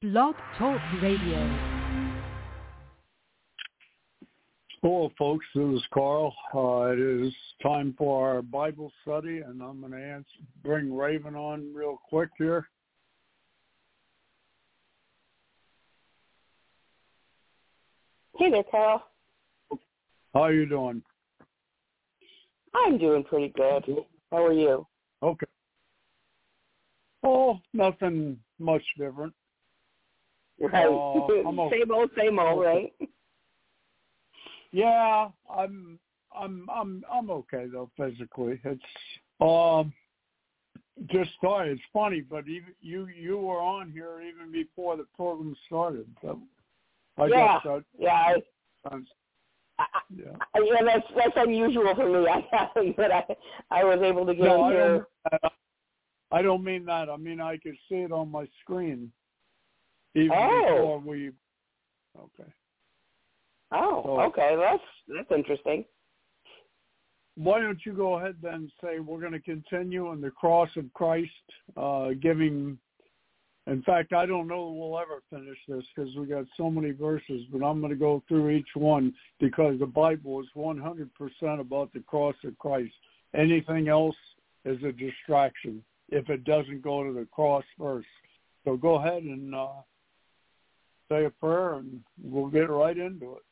Blog Talk Radio. Hello, folks. This is Carl. It is time for our Bible study, and I'm going to bring Raven on real quick here. Hey there, Carl. How are you doing? I'm doing pretty good. How are you? Okay. Oh, nothing much different. Right. I'm okay. Same old, right? Yeah, I'm okay though physically. It's just started. It's funny, but even you were on here even before the program started. So I guess that. Yeah. Yeah, that's unusual for me. I was able to get in here. I don't mean that. I mean I could see it on my screen even before we. Okay. Oh, so, okay. That's interesting. Why don't you go ahead then and say we're going to continue on the cross of Christ, giving. In fact, I don't know that we'll ever finish this because we got so many verses, but I'm going to go through each one because the Bible is 100% about the cross of Christ. Anything else is a distraction if it doesn't go to the cross first. So go ahead and say a prayer, and we'll get right into it.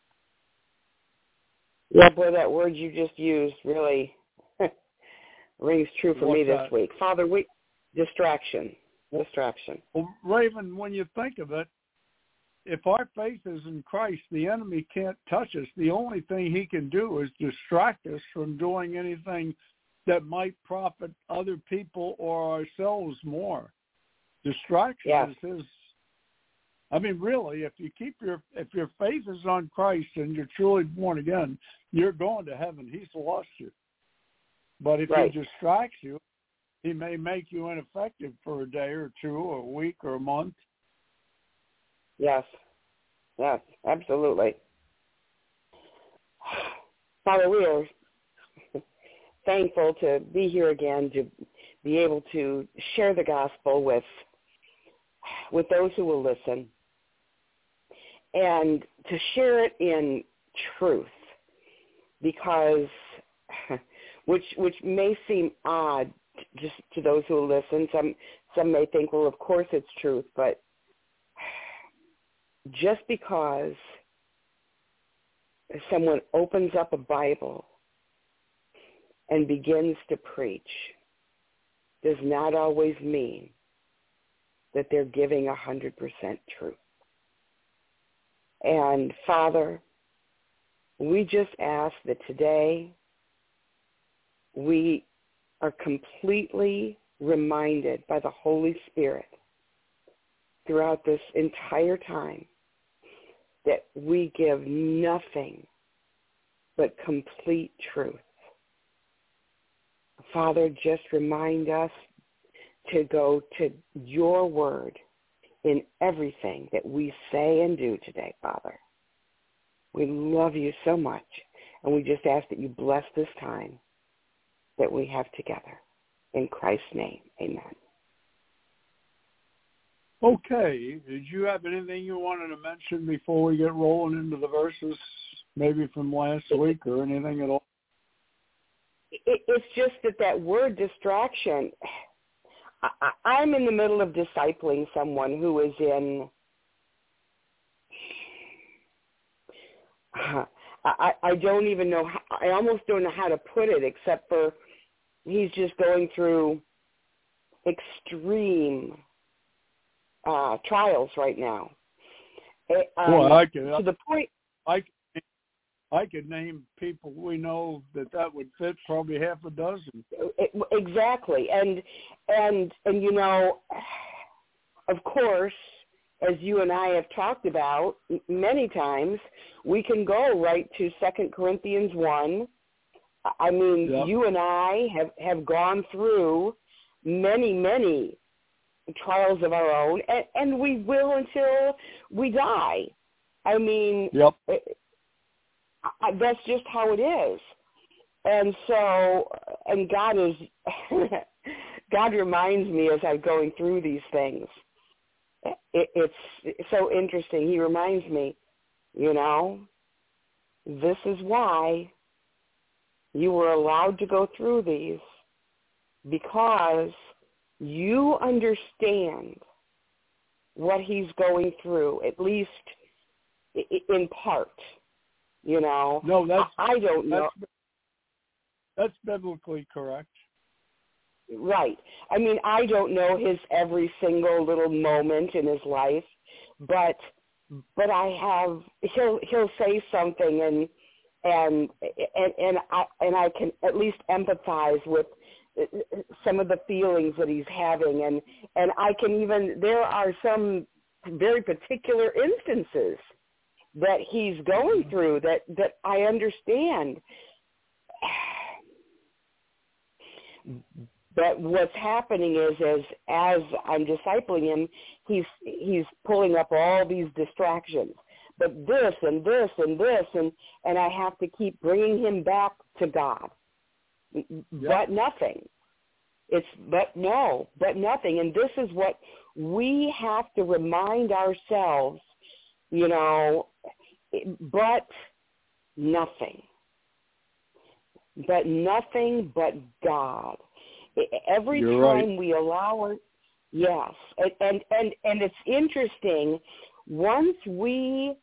Yeah, boy, that word you just used really rings true for me this week. Father, distraction. Well, Raven, when you think of it, if our faith is in Christ, the enemy can't touch us. The only thing he can do is distract us from doing anything that might profit other people or ourselves more. Distraction is his. I mean, really, if your faith is on Christ and you're truly born again, you're going to heaven. He's lost you. But if he distracts you, he may make you ineffective for a day or two or a week or a month. Yes, absolutely. Father, we are thankful to be here again, to be able to share the gospel with those who will listen, and to share it in truth, because which may seem odd just to those who will listen. Some may think, well, of course it's truth, but just because someone opens up a Bible and begins to preach does not always mean that they're giving 100% truth. And Father, we just ask that today we are completely reminded by the Holy Spirit throughout this entire time that we give nothing but complete truth. Father, just remind us to go to your word in everything that we say and do today, Father. We love you so much, and we just ask that you bless this time that we have together. In Christ's name, amen. Okay. Did you have anything you wanted to mention before we get rolling into the verses, maybe from last week or anything at all? It's just that word distraction. I'm in the middle of discipling someone who is in, I don't even know, I almost don't know how to put it except for he's just going through extreme trials right now. Well, to the point. I could name people we know that would fit probably half a dozen. Exactly. And you know, of course, as you and I have talked about many times, we can go right to 2 Corinthians 1. I mean, You and I have gone through many trials of our own, and we will until we die. I mean, that's just how it is. And so, and God is, God reminds me as I'm going through these things it's so interesting. He reminds me, this is why you were allowed to go through these, because you understand what he's going through, at least in part. No, I don't know. That's biblically correct. Right. I mean, I don't know his every single little moment in his life, but I have. He'll say something, and I can at least empathize with some of the feelings that he's having, and I can even. There are some very particular instances that he's going through that I understand. But what's happening is as I'm discipling him, he's pulling up all these distractions. But this and this and this, and I have to keep bringing him back to God. Yep. But nothing. But nothing. And this is what we have to remind ourselves, but nothing. But nothing but God. Every You're time right. we allow it, yes. And it's interesting, once we,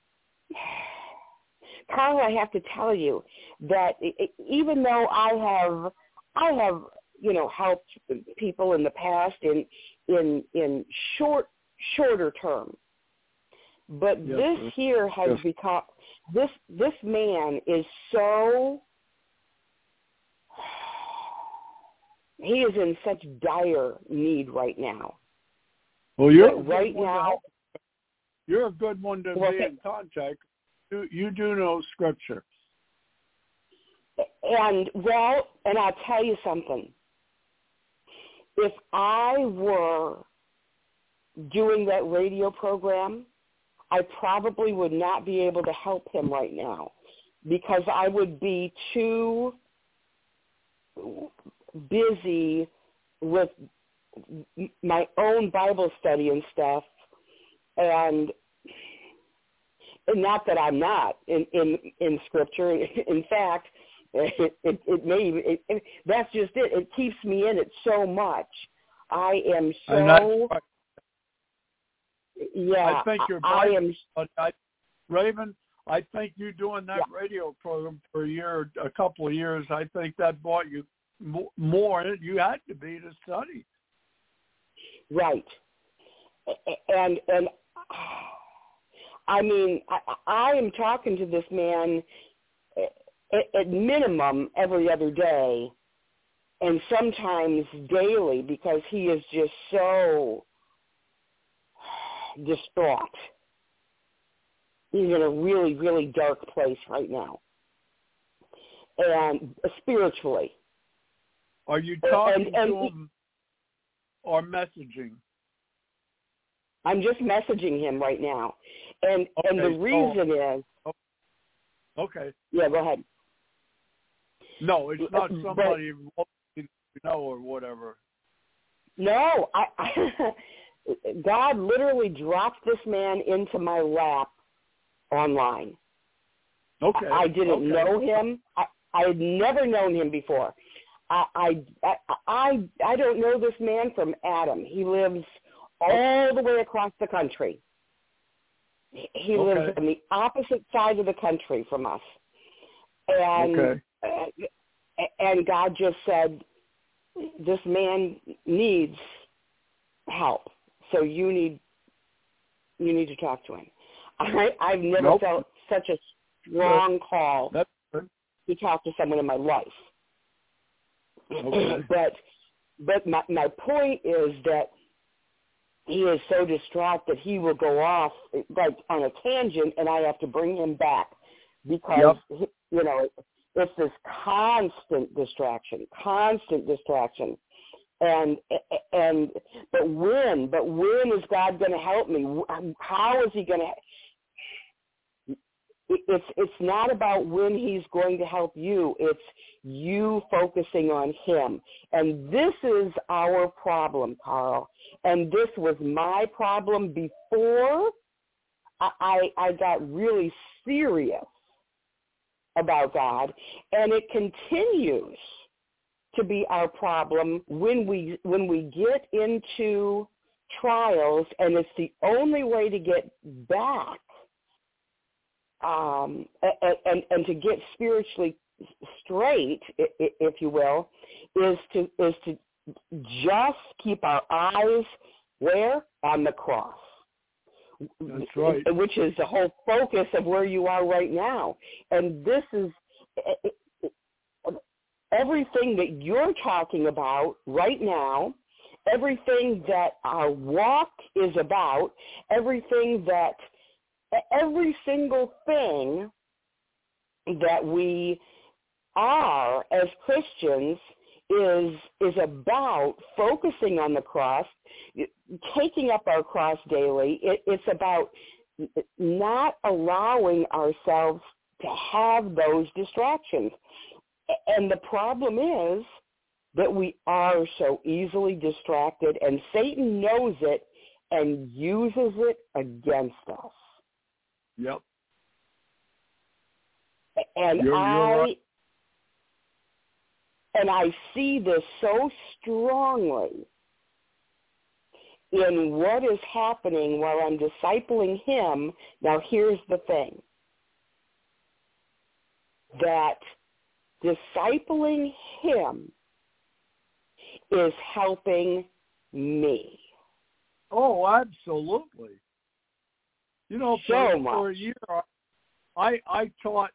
Carl, I have to tell you that even though I have helped people in the past in shorter term, but yes, this sir. here has become, this man is so, he is in such dire need right now. Well, you're a good one to be in contact. You do know Scripture. And I'll tell you something. If I were doing that radio program, I probably would not be able to help him right now, because I would be too busy with my own Bible study and stuff, and not that I'm not in Scripture. In fact, that's just it. It keeps me in it so much. I am so. Yeah, I think you're. Raven, I think you doing that radio program for a couple of years. I think that brought you more. You had to be to study. Right, and I mean, I am talking to this man at minimum every other day, and sometimes daily, because he is just so distraught. He's in a really, really dark place right now, and spiritually. Are you talking to him or messaging? I'm just messaging him right now, and the reason is. Okay. Yeah, go ahead. No, it's not somebody you know or whatever. No, God literally dropped this man into my lap online. Okay. I didn't know him. I had never known him before. I don't know this man from Adam. He lives all the way across the country. He lives on the opposite side of the country from us. And and God just said, this man needs help. So you need to talk to him. I've never felt such a strong call to talk to someone in my life. Okay. But my point is that he is so distraught that he will go off like on a tangent, and I have to bring him back because it's this constant distraction. And but when is God going to help me? How is he going to? it's not about when he's going to help you. It's you focusing on him. And this is our problem, Carl. And this was my problem before I got really serious about God. And it continues to be our problem when we get into trials, and it's the only way to get back and to get spiritually straight, if you will, is to just keep our eyes where? On the cross. That's right. Which is the whole focus of where you are right now. And this is everything that you're talking about right now, everything that our walk is about, every single thing that we are as Christians is about focusing on the cross, taking up our cross daily. It's about not allowing ourselves to have those distractions. And the problem is that we are so easily distracted, and Satan knows it and uses it against us. Yep. And you're right. I see this so strongly in what is happening while I'm discipling him. Now, here's the thing, that discipling him is helping me. Oh, absolutely. You know, for a year, I taught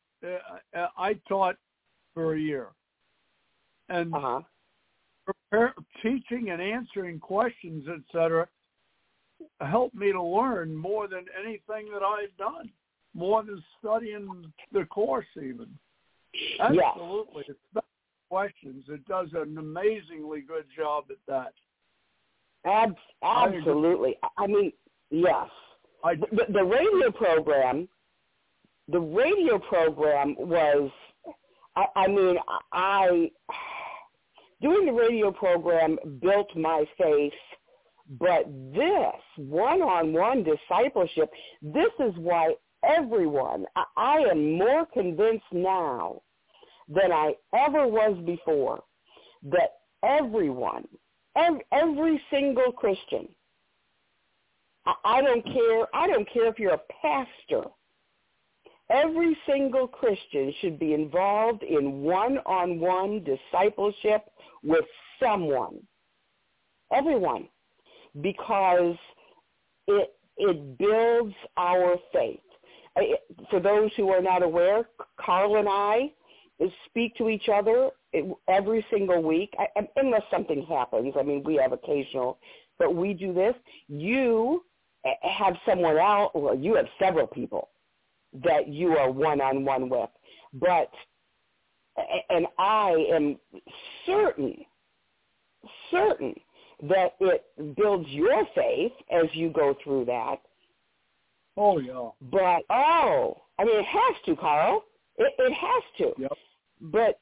for a year, and teaching and answering questions, etc., helped me to learn more than anything that I've done, more than studying the course even. Absolutely. Yes. It's questions. It does an amazingly good job at that. Absolutely. I mean, yes. The radio program was, doing the radio program built my faith, but this one-on-one discipleship, this is why everyone, I am more convinced now than I ever was before, that everyone, every single Christian, I don't care if you're a pastor, every single Christian should be involved in one-on-one discipleship with someone, everyone, because it builds our faith. For those who are not aware, Carl and I speak to each other every single week, unless something happens. I mean, we have occasional, but we do this. You have someone else, or you have several people that you are one-on-one with. And I am certain that it builds your faith as you go through that. Oh, yeah. But, it has to, Carl. It has to. Yep. But,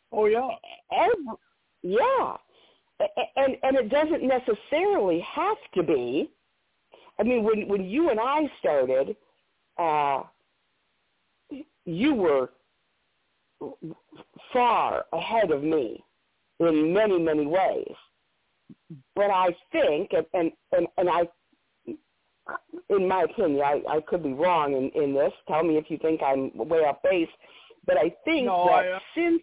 yeah. And it doesn't necessarily have to be. I mean, when you and I started, you were far ahead of me in many, many ways. But I think, and I, in my opinion, I could be wrong in this. Tell me if you think I'm way off base. But I think since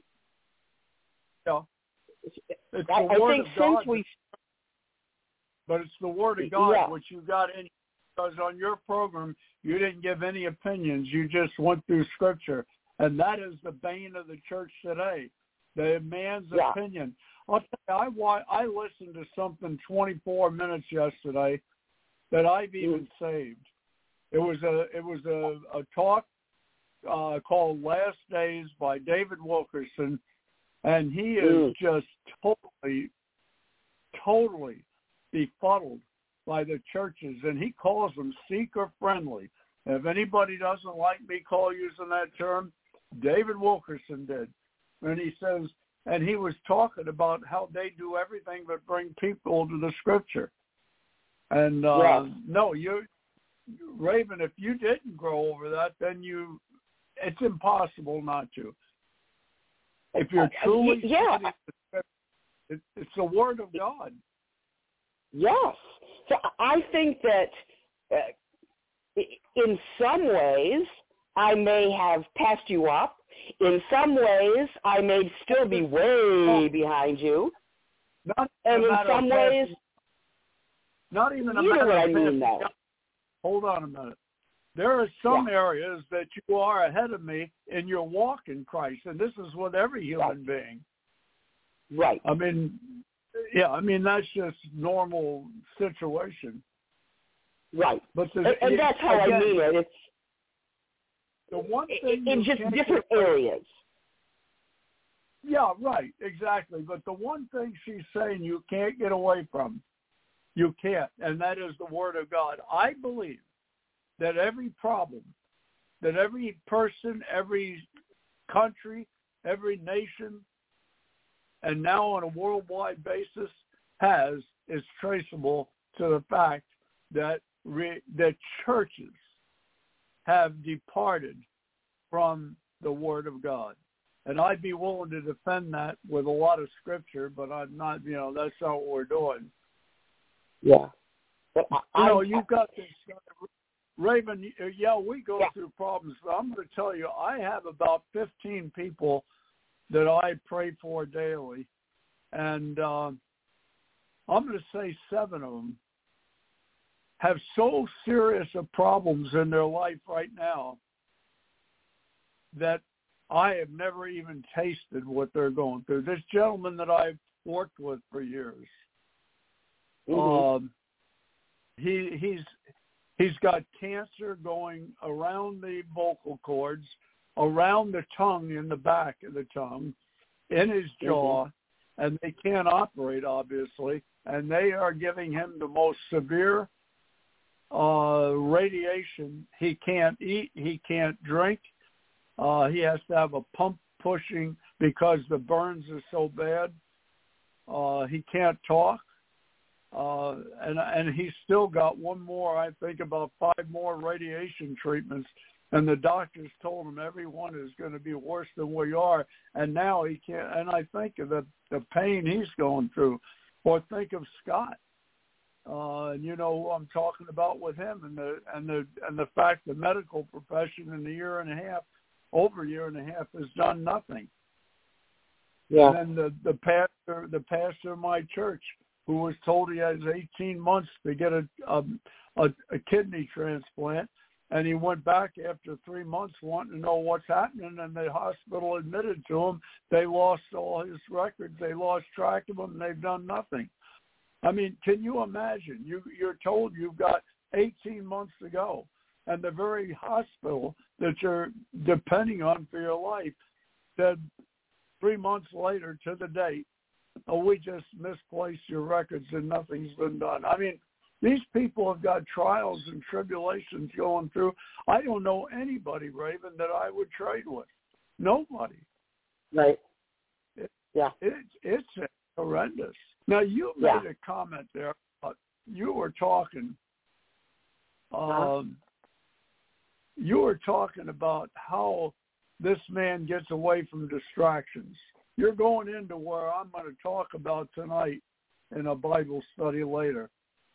it's I think since we, but it's the Word of God which you got in, because on your program you didn't give any opinions. You just went through Scripture, and that is the bane of the church today. The man's opinion. I'll tell you, I listened to something 24 minutes yesterday that I've even saved. It was a talk called Last Days by David Wilkerson, and he is just totally befuddled by the churches, and he calls them seeker-friendly. If anybody doesn't like me using that term, David Wilkerson did. And he says, and he was talking about how they do everything but bring people to the Scripture. And no, Raven, if you didn't grow over that, then it's impossible not to. If you're truly studying the Scripture, it's the Word of God. Yes. So I think that in some ways I may have passed you up. In some ways I may still be way behind you. And in some ways, not even a you know matter what I of mean, though. Hold on a minute. There are some areas that you are ahead of me in your walk in Christ, and this is with every human being. Right. I mean, that's just normal situation. Right. But and that's how I mean it. It's the one thing in just different areas. Yeah, right, exactly. But the one thing she's saying you can't get away from, you can't, and that is the Word of God. I believe that every problem, that every person, every country, every nation, and now on a worldwide basis is traceable to the fact that that churches have departed from the Word of God. And I'd be willing to defend that with a lot of Scripture, but I'm not, that's not what we're doing. Yeah. But you've got this, Raven, we go through problems, but I'm going to tell you, I have about 15 people that I pray for daily, and I'm going to say 7 of them have so serious of problems in their life right now that I have never even tasted what they're going through. This gentleman that I've worked with for years, he's got cancer going around the vocal cords, around the tongue, in the back of the tongue, in his jaw, and they can't operate, obviously, and they are giving him the most severe radiation. He can't eat, he can't drink. He has to have a pump pushing because the burns are so bad. He can't talk. And he's still got one more, I think about 5 more radiation treatments. And the doctors told him every one is going to be worse than we are. And now he can't. And I think of the pain he's going through. Or think of Scott. And who I'm talking about with him, and the fact the medical profession in over a year and a half has done nothing. Yeah. And then the pastor of my church, who was told he has 18 months to get a kidney transplant, and he went back after 3 months wanting to know what's happening, and the hospital admitted to him they lost all his records, they lost track of him, and they've done nothing. I mean, can you imagine? You're told you've got 18 months to go, and the very hospital that you're depending on for your life said 3 months later to the date, we just misplaced your records and nothing's been done. I mean, these people have got trials and tribulations going through. I don't know anybody, Raven, that I would trade with. Nobody. Right. It's horrendous. Now, you made a comment there. You were talking. You were talking about how this man gets away from distractions. You're going into where I'm going to talk about tonight in a Bible study later.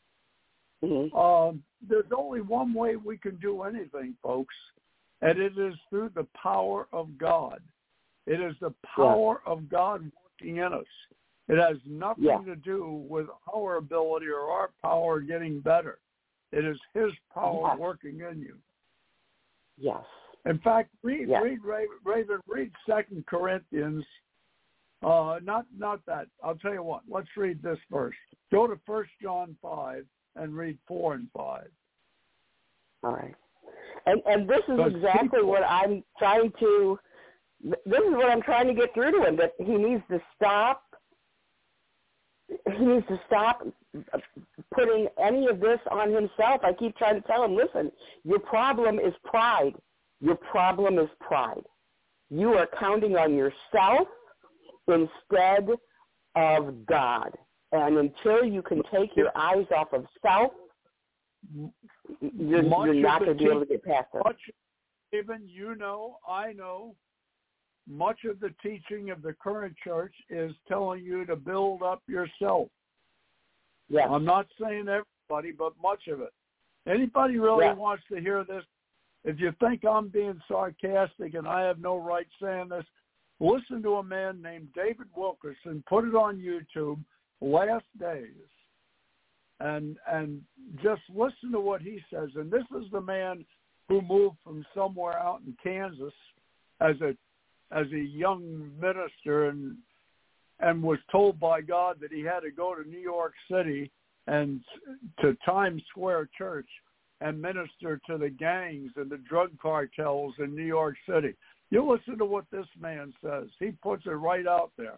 There's only one way we can do anything, folks, and it is through the power of God. It is the power of God working in us. It has nothing to do with our ability or our power getting better. It is His power working in you. Yes. In fact, read 2 Corinthians. Not that. I'll tell you what. Let's read this first. Go to 1 John 5 and read 4 and 5. All right. And this is exactly what I'm trying to. This is what I'm trying to get through to him. That he needs to stop he needs to stop putting any of this on himself. I keep trying to tell him, listen, your problem is pride. Your problem is pride. You are counting on yourself instead of God. And until you can take your eyes off of self, you're not going to be able to get past it. Even you know, I know, much of the teaching of the current church is telling you to build up yourself. Yes. I'm not saying everybody, but much of it. Anybody really wants to hear this, if you think I'm being sarcastic and I have no right saying this, listen to a man named David Wilkerson, put it on YouTube, Last Days, and just listen to what he says. And this is the man who moved from somewhere out in Kansas as a young minister and was told by God that he had to go to New York City and to Times Square Church and minister to the gangs and the drug cartels in New York City. You listen to what this man says. He puts it right out there.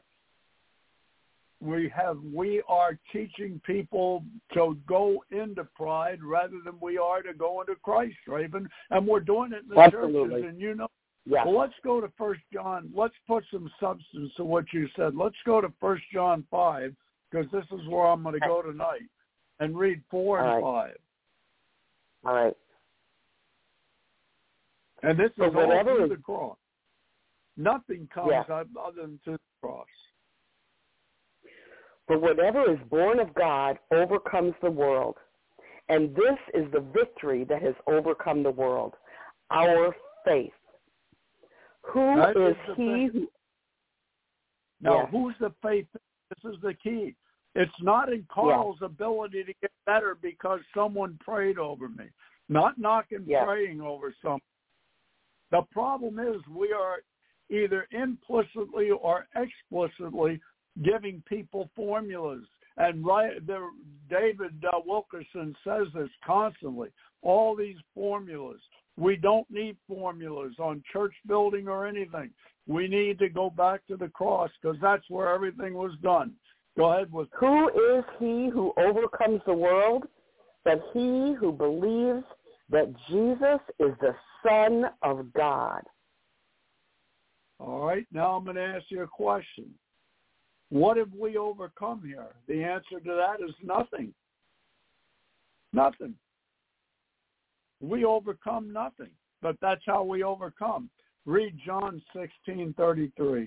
We are teaching people to go into pride rather than we are to go into Christ, Raven. And we're doing it in the churches, and you know. Yeah. Well, let's go to 1 John. Let's put some substance to what you said. Let's go to 1 John 5, because this is where I'm going to go tonight, and read 4 and 5. All right. And this is all through the cross. Nothing comes other than to the cross. For whatever is born of God overcomes the world, and this is the victory that has overcome the world, our faith. Who is he who... Now, who's the faith? This is the key. It's not in Carl's ability to get better because someone prayed over me. Not knocking praying over someone. The problem is we are either implicitly or explicitly giving people formulas. And David Wilkerson says this constantly. All these formulas. We don't need formulas on church building or anything. We need to go back to the cross because that's where everything was done. Go ahead with. Who is he who overcomes the world? But he who believes that Jesus is the Son of God. All right, now I'm going to ask you a question. What have we overcome here? The answer to that is nothing. Nothing. We overcome nothing, but that's how we overcome. Read John 16:33.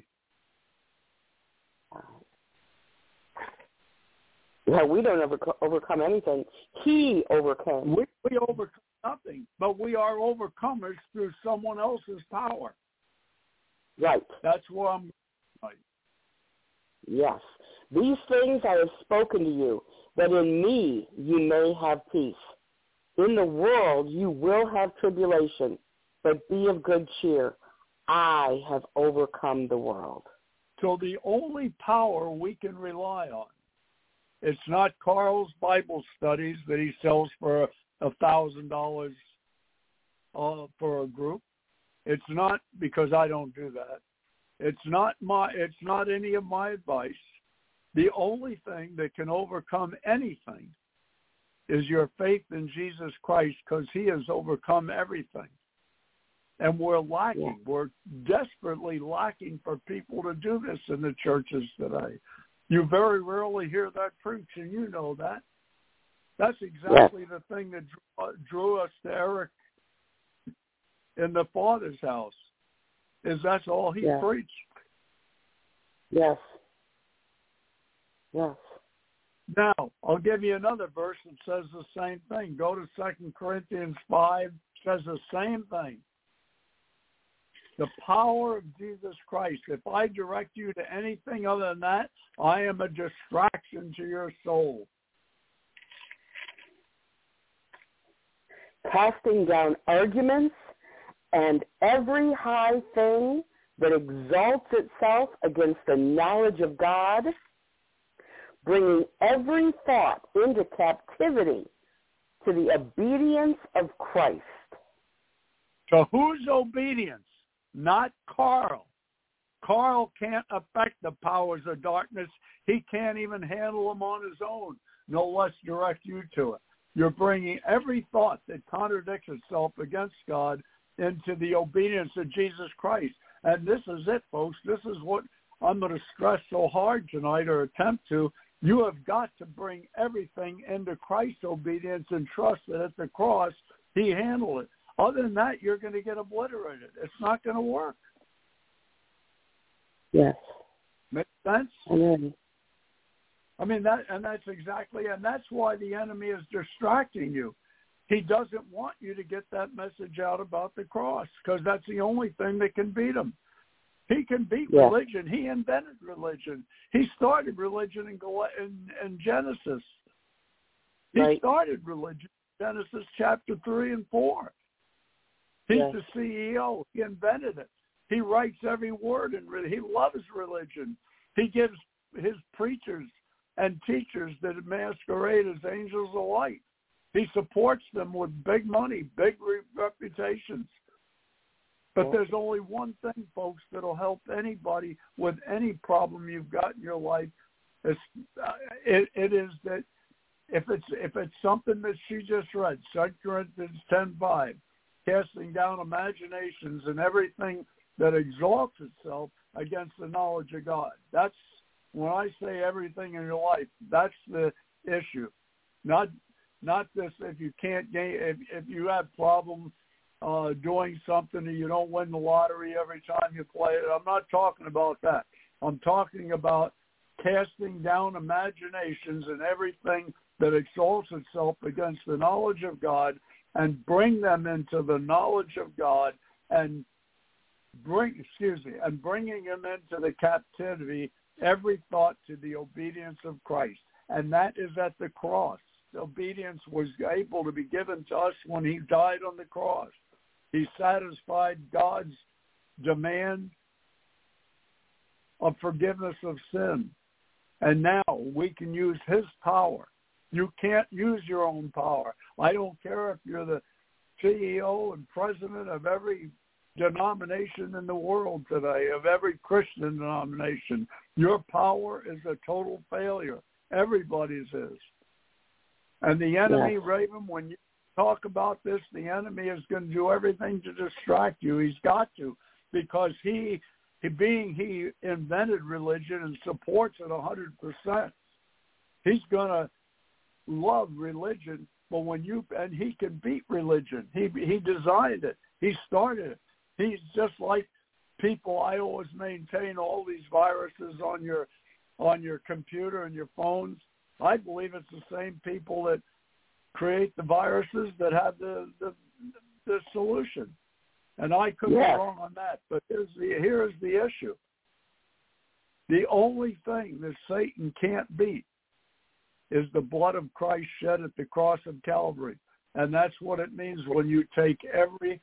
Yeah, we don't overcome anything. He overcame. We overcome nothing, but we are overcomers through someone else's power. Right. That's where I'm right. Yes. These things I have spoken to you, that in me you may have peace. In the world you will have tribulation, but be of good cheer. I have overcome the world. So the only power we can rely on, it's not Carl's Bible studies that he sells for $1,000 for a group. It's not, because I don't do that. It's not any of my advice. The only thing that can overcome anything is your faith in Jesus Christ, because he has overcome everything. And we're lacking. Yeah. We're desperately lacking for people to do this in the churches today. You very rarely hear that preached, and you know that. That's exactly the thing that drew us to Eric in the Father's house, is that's all he preached. Yes. Yes. Now, I'll give you another verse that says the same thing. Go to 2 Corinthians 5, says the same thing. The power of Jesus Christ. If I direct you to anything other than that, I am a distraction to your soul. Casting down arguments and every high thing that exalts itself against the knowledge of God, bringing every thought into captivity to the obedience of Christ. To whose obedience? Not Carl. Carl can't affect the powers of darkness. He can't even handle them on his own, no less direct you to it. You're bringing every thought that contradicts itself against God into the obedience of Jesus Christ. And this is it, folks. This is what I'm going to stress so hard tonight, or attempt to. You have got to bring everything into Christ's obedience and trust that at the cross he handled it. Other than that, you're going to get obliterated. It's not going to work. Yes. Make sense? Amen. I mean, that's exactly, and that's why the enemy is distracting you. He doesn't want you to get that message out about the cross, because that's the only thing that can beat him. He can beat religion. He invented religion. He started religion in Genesis. He started religion in Genesis chapter 3 and 4. He's the CEO. He invented it. He writes every word in religion. He loves religion. He gives his preachers and teachers that masquerade as angels of light. He supports them with big money, big reputations. But there's only one thing, folks, that'll help anybody with any problem you've got in your life. It is that if it's something that she just read, 2 Corinthians 10:5, casting down imaginations and everything that exalts itself against the knowledge of God. That's when I say everything in your life. That's the issue, not this. If you can't gain, if you have problems doing something and you don't win the lottery every time you play it. I'm not talking about that. I'm talking about casting down imaginations and everything that exalts itself against the knowledge of God, and bring them into the knowledge of God, and bringing them into the captivity, every thought to the obedience of Christ. And that is at the cross. The obedience was able to be given to us when he died on the cross. He satisfied God's demand of forgiveness of sin. And now we can use his power. You can't use your own power. I don't care if you're the CEO and president of every denomination in the world today, of every Christian denomination. Your power is a total failure. Everybody's is. And the enemy, Raven, when you talk about this, the enemy is going to do everything to distract you. He's got to, because he invented religion and supports it 100%. He's going to love religion, but he can beat religion. He designed it. He started it. He's just like people. I always maintain all these viruses on your computer and your phones. I believe it's the same people that create the viruses that have the solution. And I could be wrong on that, but here's the issue. The only thing that Satan can't beat is the blood of Christ shed at the cross of Calvary. And that's what it means when you take every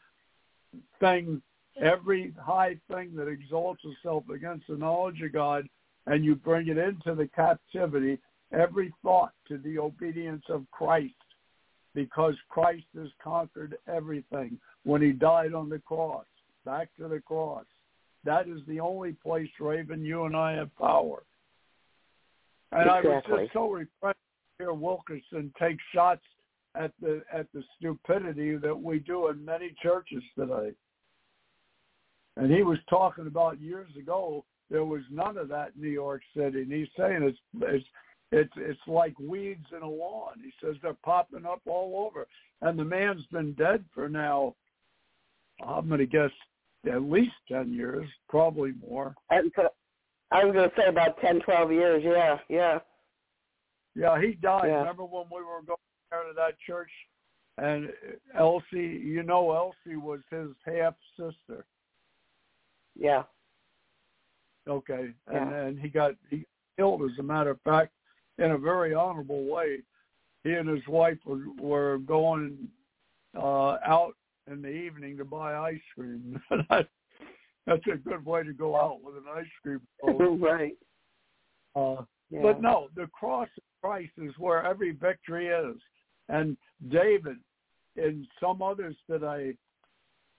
high thing that exalts itself against the knowledge of God, and you bring it into the captivity, every thought to the obedience of Christ, because Christ has conquered everything when he died on the cross. Back to the cross. That is the only place, Raven, you and I have power. And I was just so refreshed to hear Wilkerson take shots at the stupidity that we do in many churches today. And he was talking about years ago, there was none of that in New York City. And he's saying it's like weeds in a lawn. He says they're popping up all over. And the man's been dead for now, I'm going to guess, at least 10 years, probably more. I was going to say about 10, 12 years, yeah. Yeah, he died. Yeah. Remember when we were going there to that church? And Elsie, Elsie was his half-sister. Yeah. Okay. And he killed, as a matter of fact, in a very honorable way. He and his wife were going out in the evening to buy ice cream. That's a good way to go out with an ice cream cone. Right. But no, the cross of Christ is where every victory is. And David and some others that I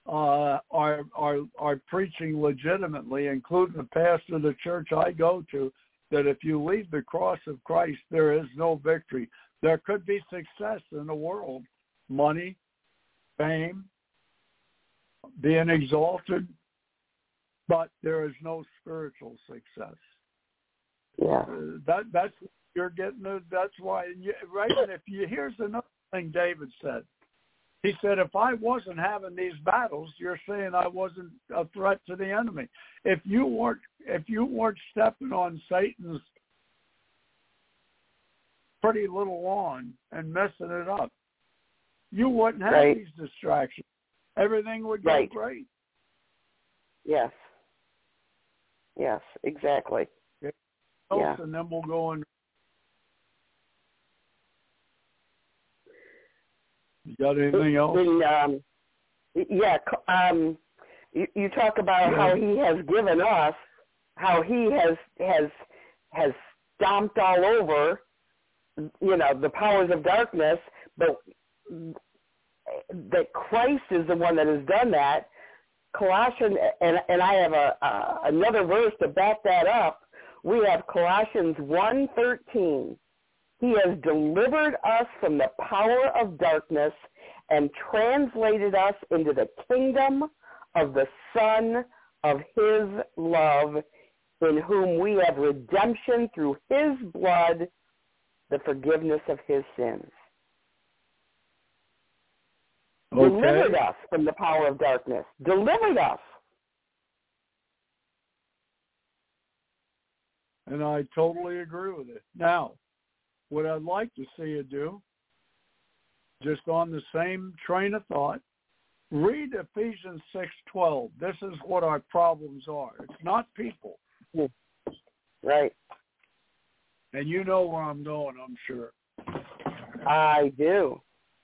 are preaching legitimately, including the pastor of the church I go to, that if you leave the cross of Christ, there is no victory. There could be success in the world, money, fame, being exalted, but there is no spiritual success. Yeah. That's you're getting. That's why. Right. And here's another thing David said. He said, if I wasn't having these battles, you're saying I wasn't a threat to the enemy. If you weren't stepping on Satan's pretty little lawn and messing it up, you wouldn't have these distractions. Everything would go great. Yes. Yes, exactly. Yeah. And then we'll go on. You got anything else? You talk about how he has given us, how he has stomped all over, the powers of darkness, but that Christ is the one that has done that. Colossians, and I have another verse to back that up. We have Colossians 1:13. He has delivered us from the power of darkness and translated us into the kingdom of the Son of his love, in whom we have redemption through his blood, the forgiveness of his sins. Okay. Delivered us from the power of darkness. Delivered us. And I totally agree with it. Now, what I'd like to see you do, just on the same train of thought, read Ephesians 6:12. This is what our problems are. It's not people. Right. And you know where I'm going, I'm sure. I do.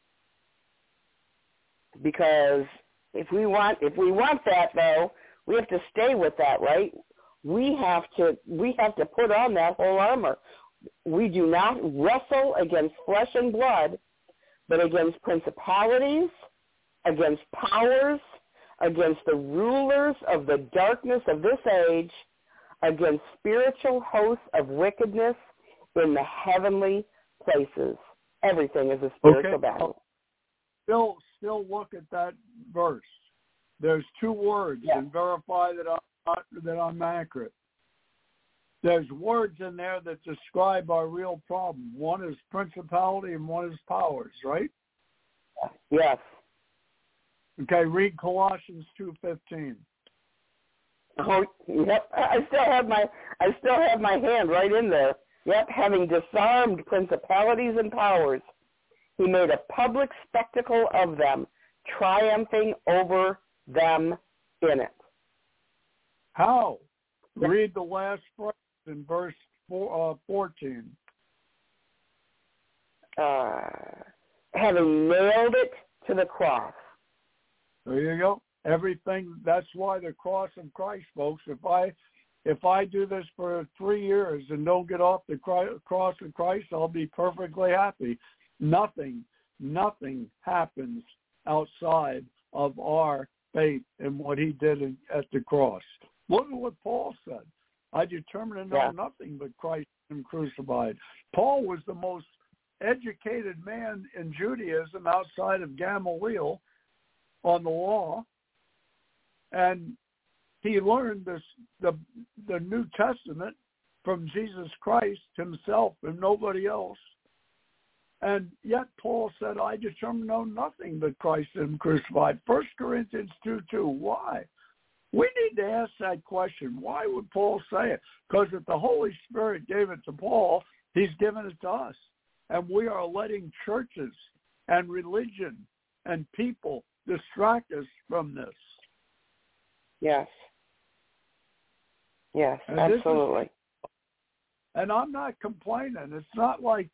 Because if we want that, though, we have to stay with that, right? We have to put on that whole armor. We do not wrestle against flesh and blood, but against principalities, against powers, against the rulers of the darkness of this age, against spiritual hosts of wickedness in the heavenly places. Everything is a spiritual battle. Still look at that verse. There's two words, and verify that I'm accurate. There's words in there that describe our real problem. One is principality and one is powers, right? Yes. Okay, read Colossians 2:15. Oh, yep. I still have my hand right in there. Yep, having disarmed principalities and powers, he made a public spectacle of them, triumphing over them in it. How? Read the last phrase in verse 14. Having nailed it to the cross. There you go. Everything. That's why the cross of Christ, folks. If I do this for 3 years and don't get off the cross of Christ, I'll be perfectly happy. Nothing happens outside of our faith in what he did at the cross. Look at what Paul said. I determined to know nothing but Christ and crucified. Paul was the most educated man in Judaism outside of Gamaliel on the law, and he learned the New Testament from Jesus Christ himself and nobody else. And yet Paul said, I determined to know nothing but Christ and crucified. 1 Corinthians 2:2. Why? We need to ask that question. Why would Paul say it? Because if the Holy Spirit gave it to Paul, he's given it to us. And we are letting churches and religion and people distract us from this. Yes. Yes, and absolutely. And I'm not complaining. It's not like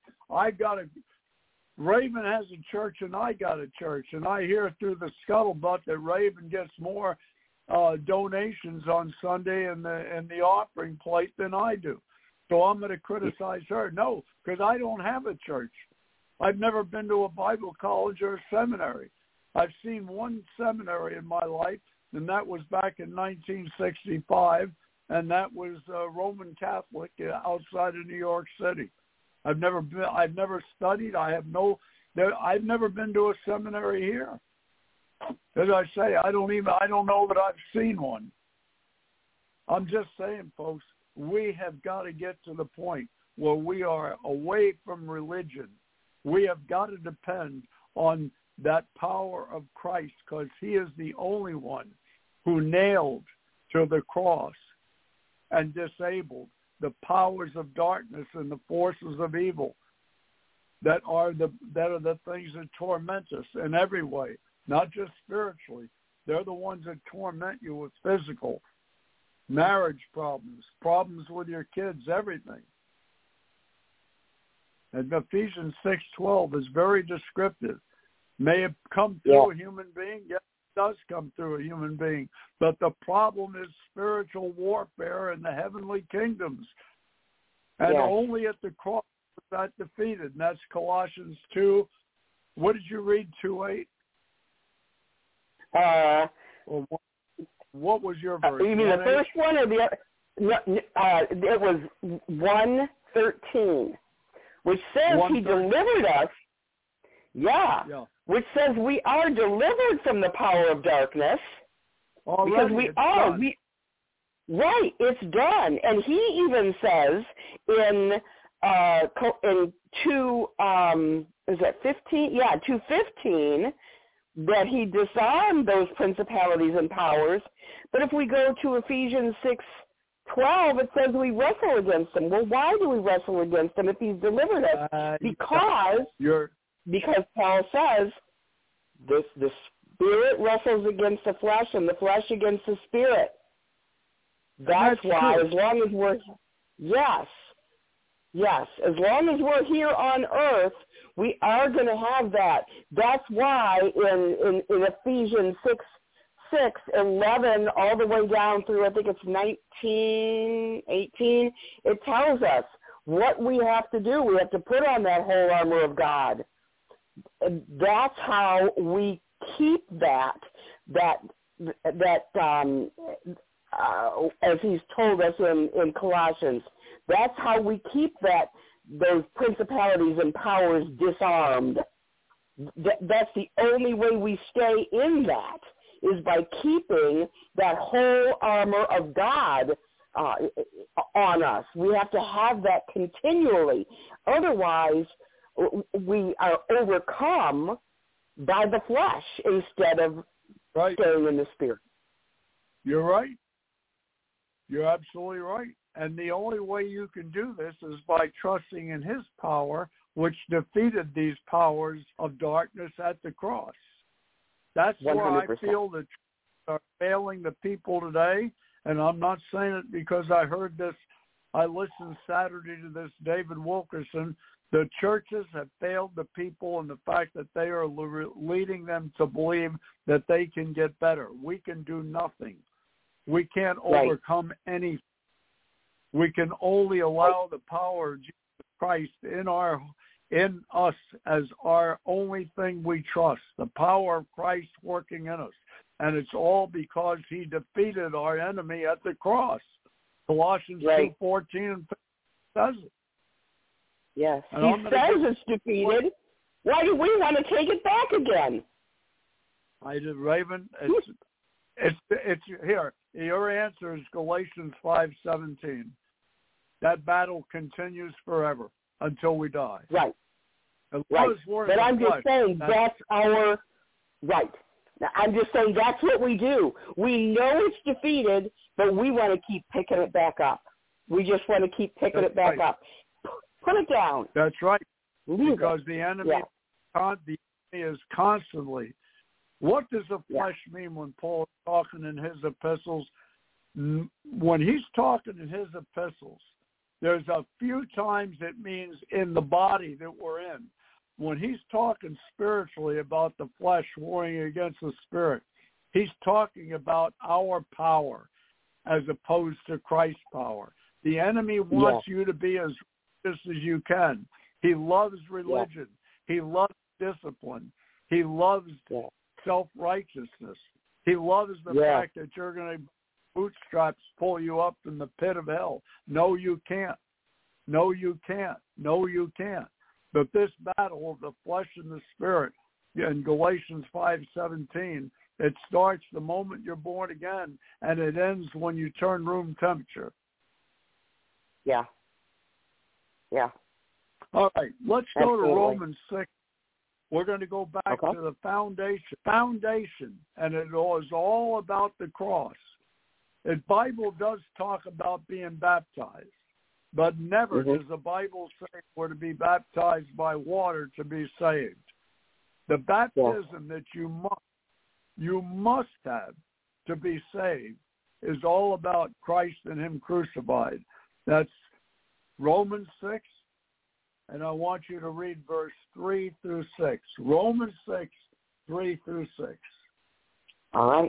Raven has a church and I got a church, and I hear through the scuttlebutt that Raven gets more donations on Sunday in the offering plate than I do. So I'm going to criticize her. No, because I don't have a church. I've never been to a Bible college or a seminary. I've seen one seminary in my life, and that was back in 1965, and that was Roman Catholic outside of New York City. I've never studied. I've never been to a seminary here. As I say, I don't know that I've seen one. I'm just saying, folks, we have got to get to the point where we are away from religion. We have got to depend on that power of Christ, because he is the only one who nailed to the cross and disabled the powers of darkness and the forces of evil that are the things that torment us in every way, not just spiritually. They're the ones that torment you with physical, marriage problems with your kids, everything. And Ephesians 6:12 is very descriptive. May it come through a human being? Yes, it does come through a human being. But the problem is spiritual warfare in the heavenly kingdoms. And only at the cross is that defeated. And that's Colossians 2. What did you read, 2:8? What was your verse? You mean the first one or the other? It was 1:13, which says he delivered us. Yeah. Which says we are delivered from the power of darkness. Because we are. Right, it's done. And he even says in 2:15 that he disarmed those principalities and powers. But if we go to Ephesians 6:12, it says we wrestle against them. Well, why do we wrestle against them if he's delivered us? Because Paul says the spirit wrestles against the flesh and the flesh against the spirit. That's why, as long as we're, as long as we're here on earth, we are going to have that. That's why in Ephesians 6:11, all the way down through, I think it's 19:18, it tells us what we have to do. We have to put on that whole armor of God. That's how we keep that as he's told us in Colossians. That's how we keep those principalities and powers disarmed. That's the only way we stay in that, is by keeping that whole armor of God on us. We have to have that continually. Otherwise, we are overcome by the flesh instead of staying in the spirit. You're right. You're absolutely right. And the only way you can do this is by trusting in his power, which defeated these powers of darkness at the cross. That's 100%. Where I feel that are failing the people today. And I'm not saying it because I heard this. I listened Saturday to this David Wilkerson. The churches have failed the people in the fact that they are leading them to believe that they can get better. We can do nothing. We can't overcome anything. We can only allow the power of Jesus Christ in us as our only thing we trust, the power of Christ working in us. And it's all because he defeated our enemy at the cross. Colossians 2:14 and 15 says it. Yes, he says it's defeated. Why do we want to take it back again? Raven, it's here. Your answer is Galatians 5:17. That battle continues forever until we die. Right. But I'm just saying that's our right. Now, I'm just saying that's what we do. We know it's defeated, but we want to keep picking it back up. We just want to keep picking it back up. Put it down. That's right. Because the enemy is constantly. What does the flesh mean when Paul is talking in his epistles? When he's talking in his epistles, there's a few times it means in the body that we're in. When he's talking spiritually about the flesh warring against the spirit, he's talking about our power as opposed to Christ's power. The enemy wants you to be as righteous as you can. He loves religion. He loves discipline. He loves self-righteousness. He loves the fact that you're going to bootstraps pull you up from the pit of hell. No, you can't. No, you can't. No, you can't. But this battle of the flesh and the spirit, in Galatians 5:17, it starts the moment you're born again, and it ends when you turn room temperature. Yeah. Yeah. All right, let's go Absolutely. to Romans 6. We're going to go back to the foundation, and it was all about the cross. The Bible does talk about being baptized, but never does the Bible say we're to be baptized by water to be saved. The baptism that you must have to be saved is all about Christ and Him crucified. That's Romans 6, and I want you to read verse 3 through 6. Romans 6, 3 through 6. All right.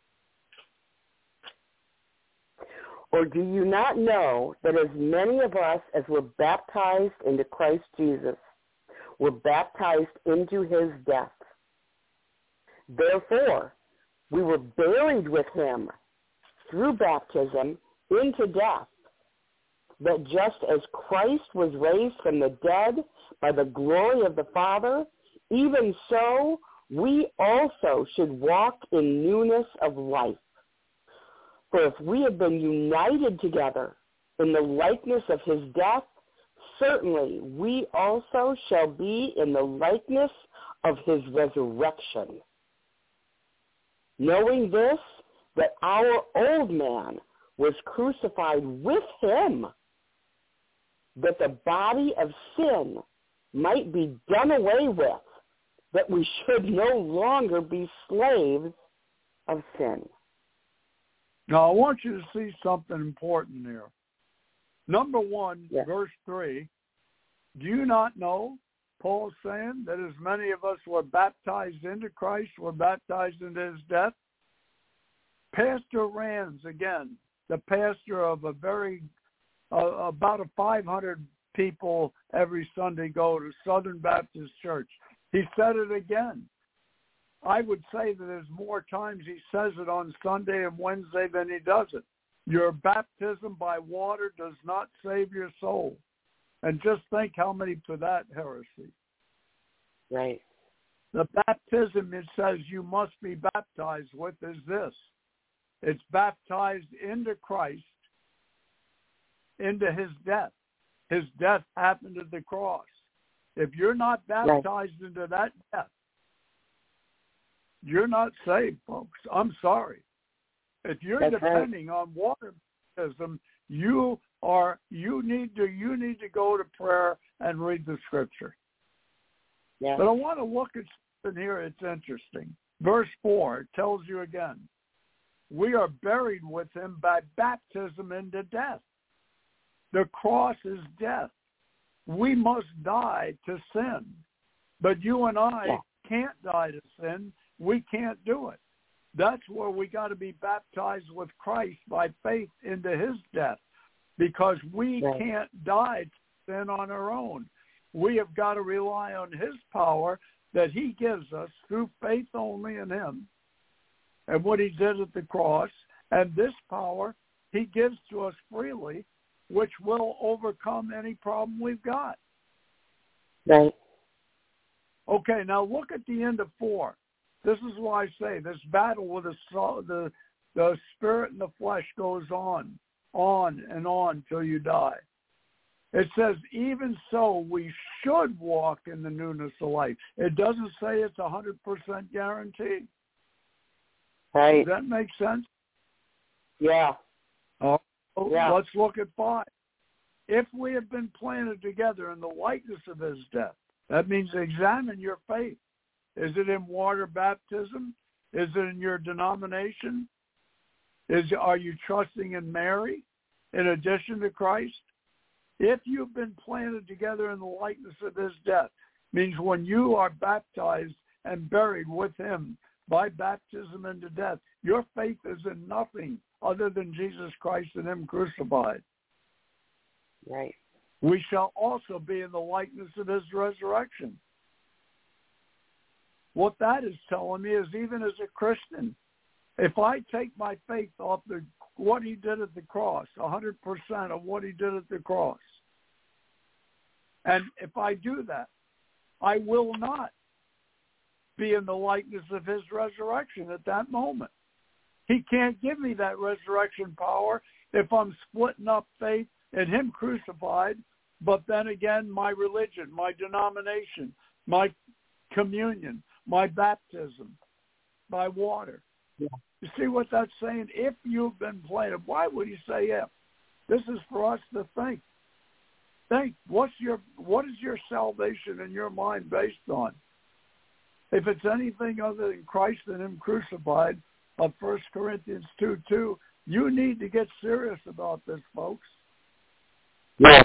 Or do you not know that as many of us as were baptized into Christ Jesus were baptized into His death? Therefore, we were buried with Him through baptism into death, that just as Christ was raised from the dead by the glory of the Father, even so we also should walk in newness of life. For if we have been united together in the likeness of His death, certainly we also shall be in the likeness of His resurrection. Knowing this, that our old man was crucified with Him, that the body of sin might be done away with, that we should no longer be slaves of sin. Now, I want you to see something important here. Number 1, verse 3, do you not know, Paul's saying, that as many of us were baptized into Christ, were baptized into His death? Pastor Rands, again, the pastor of a about 500 people every Sunday go to Southern Baptist Church. He said it again. I would say that there's more times he says it on Sunday and Wednesday than he doesn't. Your baptism by water does not save your soul. And just think how many to that heresy. Right. The baptism it says you must be baptized with is this. It's baptized into Christ, into His death. His death happened at the cross. If you're not baptized into that death, you're not saved, folks. I'm sorry. If you're depending on water baptism, you need to go to prayer and read the Scripture. Yeah. But I want to look at something here. It's interesting. Verse 4 tells you again, we are buried with Him by baptism into death. The cross is death. We must die to sin. But you and I can't die to sin. We can't do it. That's where we got to be baptized with Christ by faith into His death, because we can't die to sin on our own. We have got to rely on His power that He gives us through faith only in Him and what He did at the cross. And this power He gives to us freely, which will overcome any problem we've got. Right. Okay, now look at the end of 4. This is why I say this battle with the spirit and the flesh goes on and on till you die. It says, even so, we should walk in the newness of life. It doesn't say it's 100% guaranteed. Right. Does that make sense? Yeah. Let's look at 5. If we have been planted together in the likeness of His death, that means examine your faith. Is it in water baptism? Is it in your denomination? Are you trusting in Mary in addition to Christ? If you've been planted together in the likeness of His death, means when you are baptized and buried with Him by baptism into death, your faith is in nothing other than Jesus Christ and Him crucified. Right. We shall also be in the likeness of His resurrection. What that is telling me is, even as a Christian, if I take my faith off what he did at the cross, 100% of what he did at the cross, and if I do that, I will not be in the likeness of his resurrection at that moment. He can't give me that resurrection power if I'm splitting up faith in him crucified, but then again, my religion, my denomination, my communion, my baptism by water. Yeah. You see what that's saying? If you've been planted, why would he say if? This is for us to think. Think, what is your salvation in your mind based on? If it's anything other than Christ and him crucified, of 1 Corinthians 2:2, you need to get serious about this, folks. Yeah.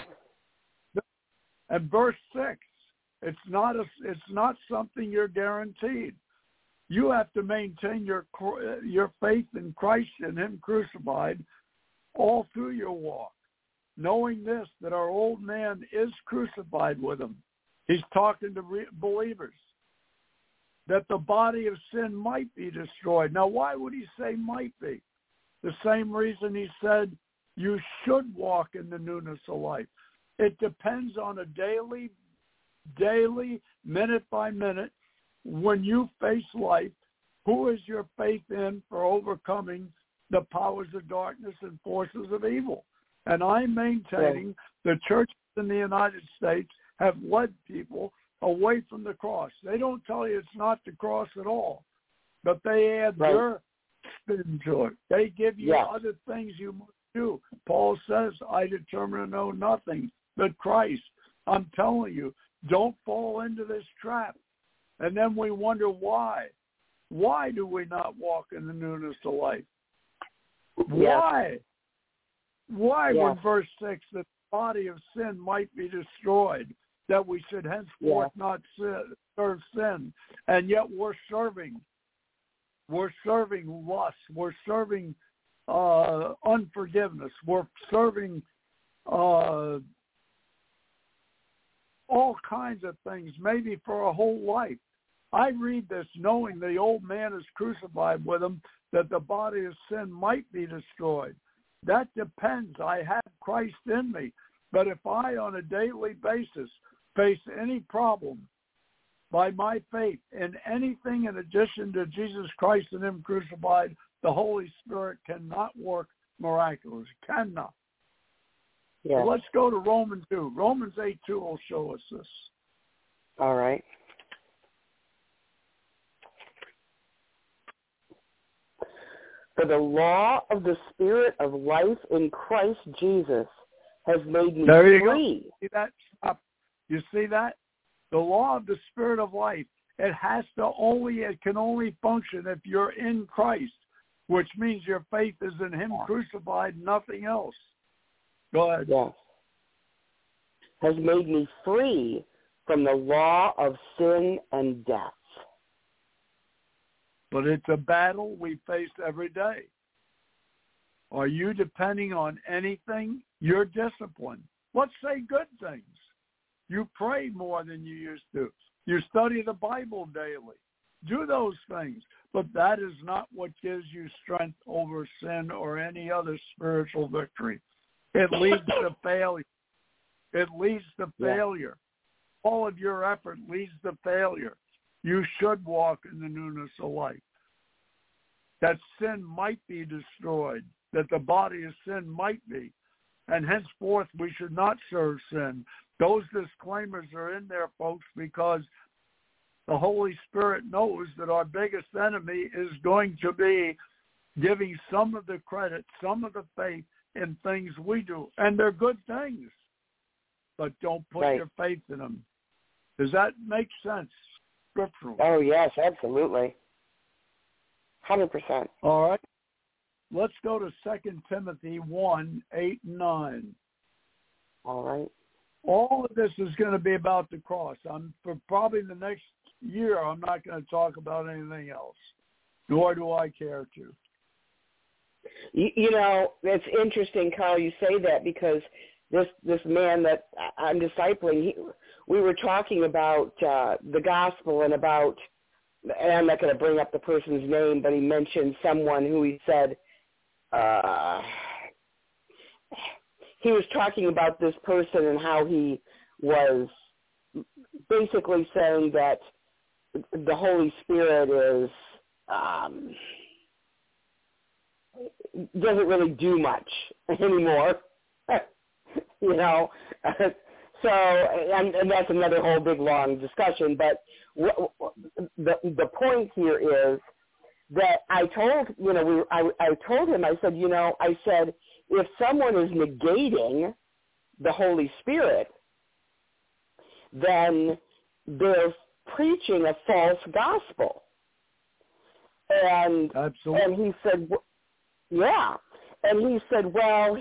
And verse 6, it's not something you're guaranteed. You have to maintain your faith in Christ and him crucified all through your walk, knowing this, that our old man is crucified with him. He's talking to believers, that the body of sin might be destroyed. Now, why would he say might be? The same reason he said you should walk in the newness of life. It depends on a daily, minute by minute, when you face life, who is your faith in for overcoming the powers of darkness and forces of evil? And I'm maintaining the churches in the United States have led people away from the cross. They don't tell you it's not the cross at all, but they add their spin to it. They give you other things you must do. Paul says, I determine to know nothing but Christ. I'm telling you, don't fall into this trap. And then we wonder why. Why do we not walk in the newness of life? Why? Why, when verse 6, that the body of sin might be destroyed, that we should henceforth not serve sin, and yet we're serving lust, we're serving unforgiveness, we're serving all kinds of things, maybe for a whole life. I read this knowing the old man is crucified with him, that the body of sin might be destroyed. That depends. I have Christ in me. But if I, on a daily basis, face any problem by my faith in anything in addition to Jesus Christ and him crucified, the Holy Spirit cannot work miraculous. Cannot. Yeah. So let's go to Romans 2. Romans 8:2 will show us this. All right. For the law of the Spirit of life in Christ Jesus has made me there you free. Go. See that? Stop. You see that? The law of the Spirit of life, it can only function if you're in Christ, which means your faith is in him crucified, nothing else. Go ahead. Yes. Has made me free from the law of sin and death. But it's a battle we face every day. Are you depending on anything? You're disciplined. Let's say good things. You pray more than you used to. You study the Bible daily. Do those things. But that is not what gives you strength over sin or any other spiritual victory. It leads to failure. It leads to failure. All of your effort leads to failure. You should walk in the newness of life. That sin might be destroyed, that the body of sin might be, and henceforth we should not serve sin. Those disclaimers are in there, folks, because the Holy Spirit knows that our biggest enemy is going to be giving some of the credit, some of the faith in things we do. And they're good things, but don't put your faith in them. Does that make sense scripturally? Oh, yes, absolutely. 100%. All right. Let's go to 2 Timothy 1:8-9. All right. All of this is going to be about the cross. For probably the next year, I'm not going to talk about anything else, nor do I care to. You know, it's interesting, Carl, you say that, because this man that I'm discipling, we were talking about the gospel and about and I'm not going to bring up the person's name, but he mentioned someone who he said, he was talking about this person and how he was basically saying that the Holy Spirit is doesn't really do much anymore, you know. So, and that's another whole big long discussion. But the point here is that I told I told him, I said, if someone is negating the Holy Spirit, then they're preaching a false gospel. And Absolutely. And he said, yeah. And he said, well,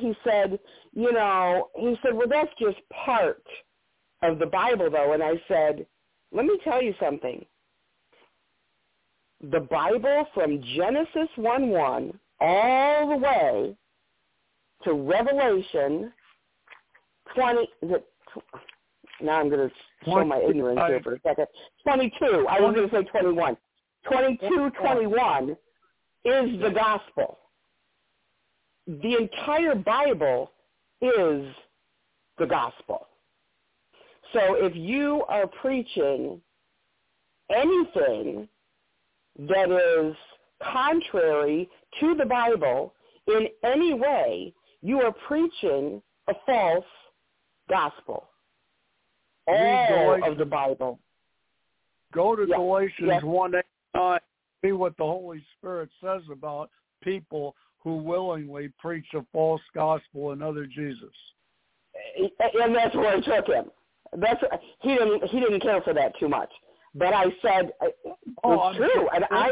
that's just part of the Bible, though. And I said, let me tell you something. The Bible from Genesis 1:1 all the way to Revelation 20, now I'm going to show my ignorance here for a second. 22. I was going to say 21. 22:21 is the gospel. The entire Bible is the gospel. So if you are preaching anything that is contrary to the Bible in any way, you are preaching a false gospel. All of the Bible. Go to Galatians 1:8. 1:9. See what the Holy Spirit says about people who willingly preach a false gospel, another Jesus. And that's where I took him. He didn't care for that too much. But I said, it's true. And I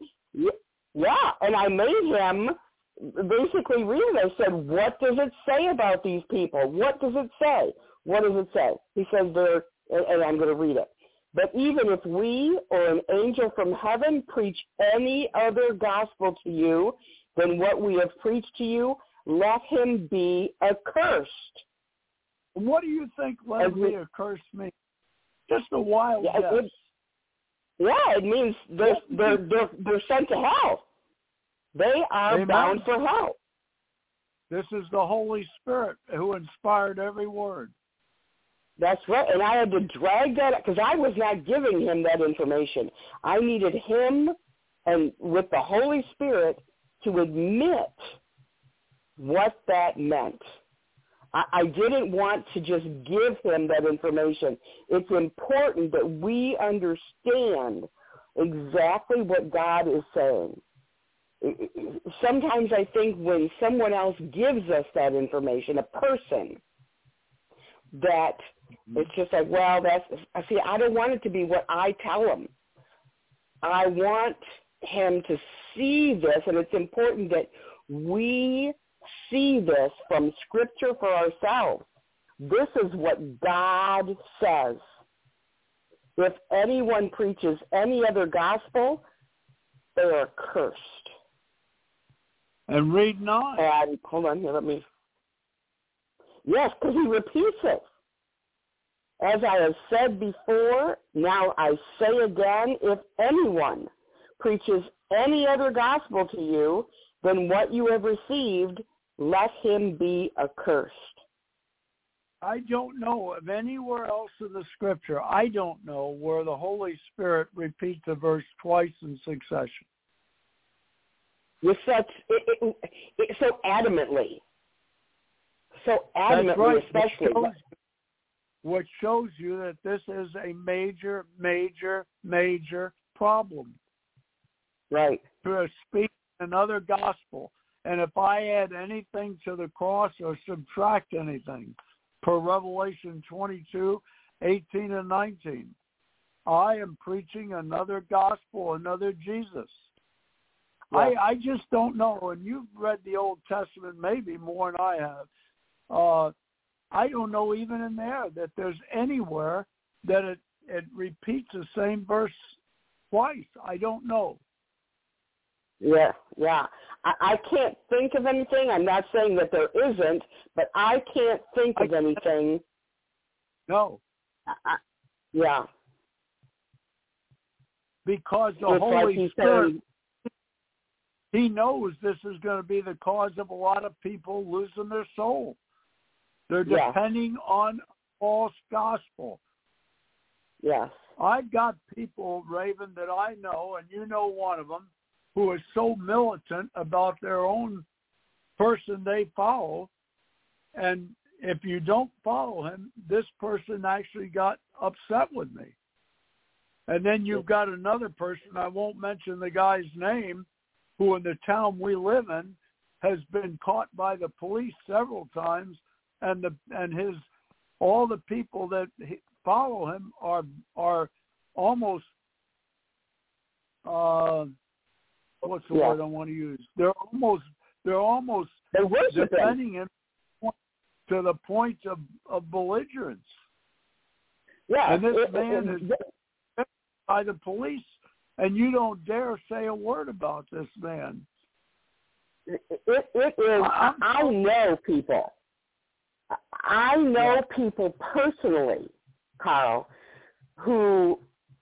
made him basically read it. I said, what does it say about these people? What does it say? What does it say? He says and I'm going to read it. But even if we or an angel from heaven preach any other gospel to you than what we have preached to you, let him be accursed. What do you think let him be accursed means? Just a wild guess. It means they're sent to hell. They are Amen. Bound for hell. This is the Holy Spirit who inspired every word. That's right. And I had to drag that up because I was not giving him that information. I needed him and with the Holy Spirit to admit what that meant. I didn't want to just give him that information. It's important that we understand exactly what God is saying. Sometimes I think when someone else gives us that information, a person, that it's just like, well, I don't want it to be what I tell him. I want him to see this, and it's important that we see this from Scripture for ourselves. This is what God says. If anyone preaches any other gospel, they are cursed. And read 9. And hold on here, yes, because he repeats it. As I have said before, now I say again, if anyone preaches any other gospel to you than what you have received, let him be accursed. I don't know of anywhere else in the Scripture, I don't know where the Holy Spirit repeats a verse twice in succession. With such, so adamantly. So adamantly, that's right. especially. Which shows you that this is a major, major, major problem. Right. To speak another gospel. And if I add anything to the cross or subtract anything, per Revelation 22, 18 and 19, I am preaching another gospel, another Jesus. Yeah. I just don't know. And you've read the Old Testament maybe more than I have. I don't know even in there that there's anywhere that it repeats the same verse twice. I don't know. Yeah. I can't think of anything. I'm not saying that there isn't, but I can't think of anything. No. Yeah. because the Just like Holy he Spirit, said, he knows this is going to be the cause of a lot of people losing their soul. They're Yes. depending on a false gospel. yes, I've got people, Raven, that I know, and you know one of them, who is so militant about their own person they follow. And if you don't follow him, this person actually got upset with me. And then you've got another person, I won't mention the guy's name, who in the town we live in has been caught by the police several times, and all the people that follow him are almost what's the word I want to use? They're almost they worship him. defending him to the point of belligerence. Yeah, And this man is by the police, and you don't dare say a word about this man. It is. I know people. I know people personally, Carl, who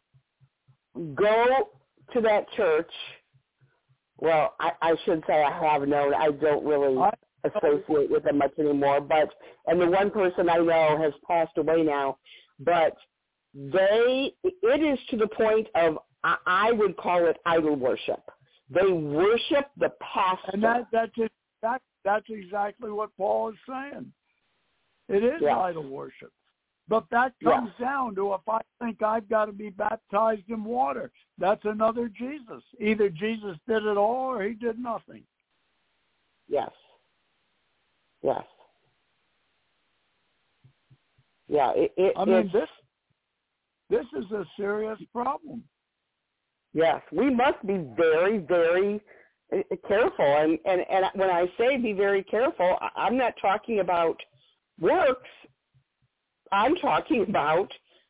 go to that church. Well, I should say I have known. I don't really associate with them much anymore. And the one person I know has passed away now. But it is to the point of, I would call it idol worship. They worship the pastor. And that's exactly what Paul is saying. It is idol worship. But that comes down to, if I think I've got to be baptized in water, that's another Jesus. Either Jesus did it all or he did nothing. Yes. Yes. Yeah. This is a serious problem. Yes, we must be very, very careful. And when I say be very careful, I'm not talking about works. I'm talking about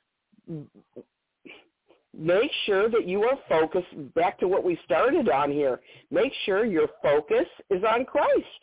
make sure that you are focused, back to what we started on here. Make sure your focus is on Christ.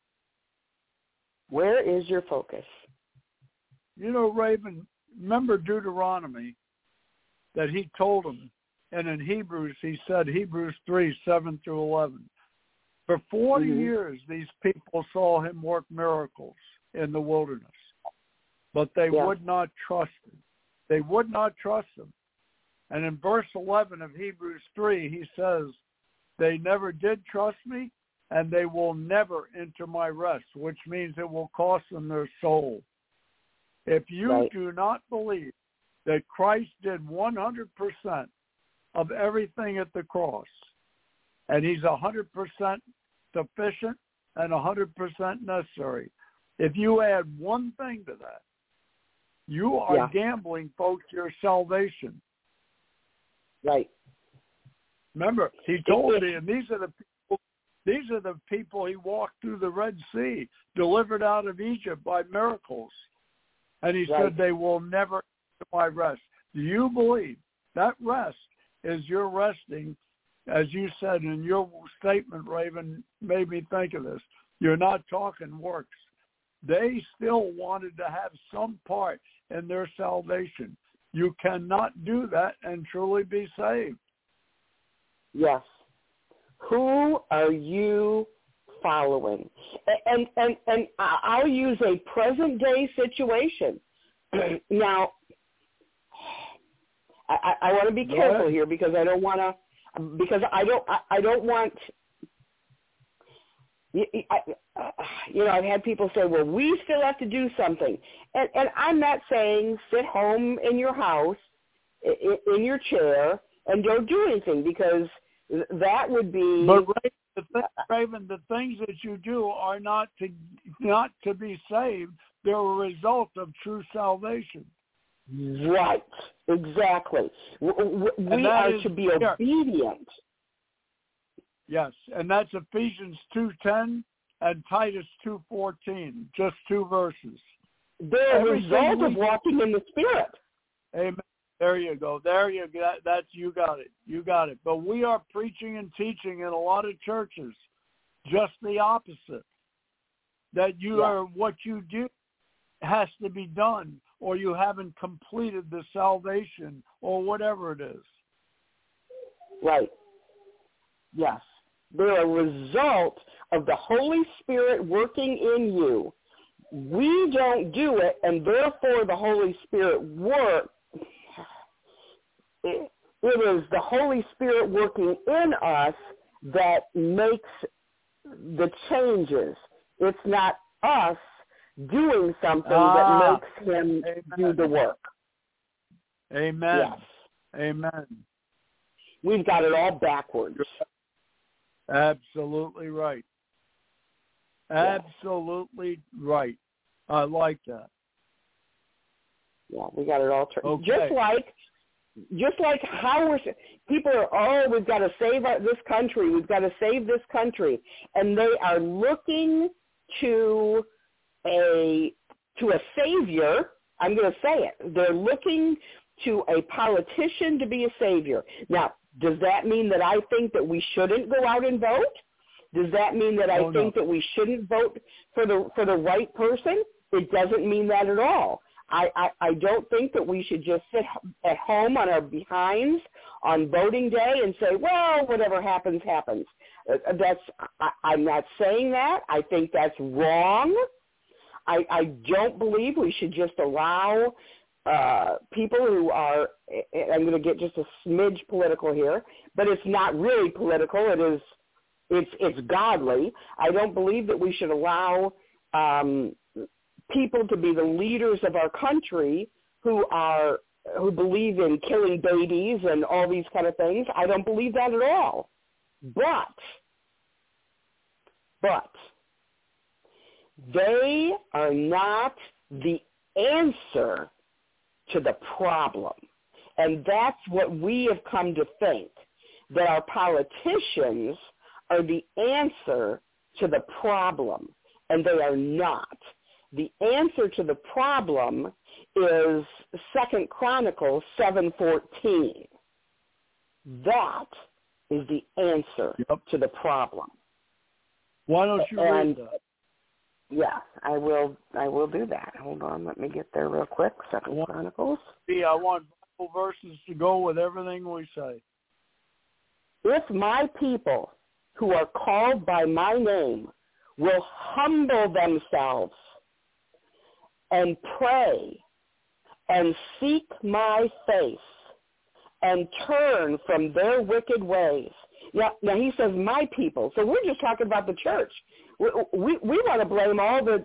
Where is your focus? You know, Raven, remember Deuteronomy that he told them, and in Hebrews, he said, Hebrews 3, 7 through 11. For 40 years, these people saw him work miracles in the wilderness, but they would not trust him. They would not trust him. And in verse 11 of Hebrews 3, he says, they never did trust me, and they will never enter my rest, which means it will cost them their soul. If you do not believe that Christ did 100% of everything at the cross, and he's 100% sufficient and 100% necessary, if you add one thing to that, you are gambling, folks, your salvation. Right. Remember, he told me, and these are the people he walked through the Red Sea, delivered out of Egypt by miracles. And he said they will never enter my rest. Do you believe that rest is you're resting, as you said in your statement, Raven, made me think of this. You're not talking works. They still wanted to have some part in their salvation. You cannot do that and truly be saved. Yes. Who are you following? And I'll use a present day situation. Now, I want to be careful here because I don't want to, because I don't want, I've had people say, well, we still have to do something. And I'm not saying sit home in your house, in your chair, and don't do anything, because that would be. But Raven, the things that you do are not to be saved. They're a result of true salvation. Right. Exactly. We are to be obedient. Yes, and that's Ephesians 2:10 and Titus 2:14, just two verses. They're a result of walking in the Spirit. Amen. There you go. There you go. You got it. You got it. But we are preaching and teaching in a lot of churches just the opposite. That you are, what you do has to be done, or you haven't completed the salvation, or whatever it is. Right. Yes. They're a result of the Holy Spirit working in you. We don't do it, and therefore the Holy Spirit works. It is the Holy Spirit working in us that makes the changes. It's not us doing something that makes him do the work. Amen. Yes. Amen. We've got it all backwards. Absolutely right. Absolutely right. I like that. Yeah, we got it all turned. Okay. Just like how people are, we've got to save this country. We've got to save this country, and they are looking to a savior. I'm going to say it. They're looking to a politician to be a savior. Now, does that mean that I think that we shouldn't go out and vote? Does that mean that I think that we shouldn't vote for the right person? It doesn't mean that at all. I don't think that we should just sit at home on our behinds on voting day and say, well, whatever happens, happens. I'm not saying that. I think that's wrong. I don't believe we should just allow people who are, I'm going to get just a smidge political here, but it's not really political. It's godly. I don't believe that we should allow people to be the leaders of our country who believe in killing babies and all these kind of things. I don't believe that at all. But they are not the answer to the problem. And that's what we have come to think, that our politicians are the answer to the problem, and they are not. The answer to the problem is 2 Chronicles 7:14. That is the answer to the problem. Why don't you read that? Yeah, I will do that. Hold on, let me get there real quick. 2 Chronicles. I want Bible verses to go with everything we say. If my people who are called by my name will humble themselves and pray and seek my face and turn from their wicked ways. Now he says my people. So we're just talking about the church. We want to blame all the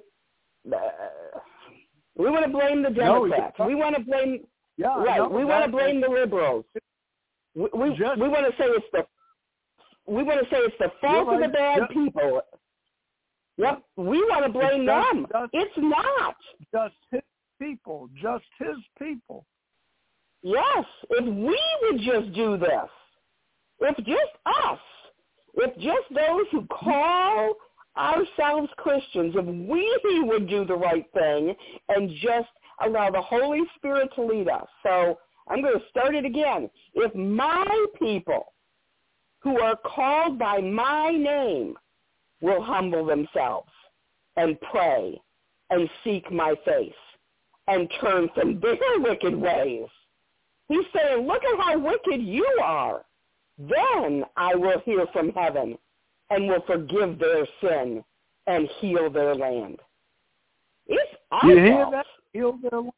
we want to blame the Democrats. We want to blame we want to blame the liberals. We want to say it's the fault of the bad people. Yep, we want to blame them. It's not. Just his people. Just his people. Yes, if we would just do this, if just us, if just those who call ourselves Christians, if we would do the right thing and just allow the Holy Spirit to lead us. So I'm going to start it again. If my people who are called by my name will humble themselves and pray and seek my face and turn from their wicked ways. He's saying, look at how wicked you are. Then I will hear from heaven and will forgive their sin and heal their land. It's our You hear fault. that? Heal their land.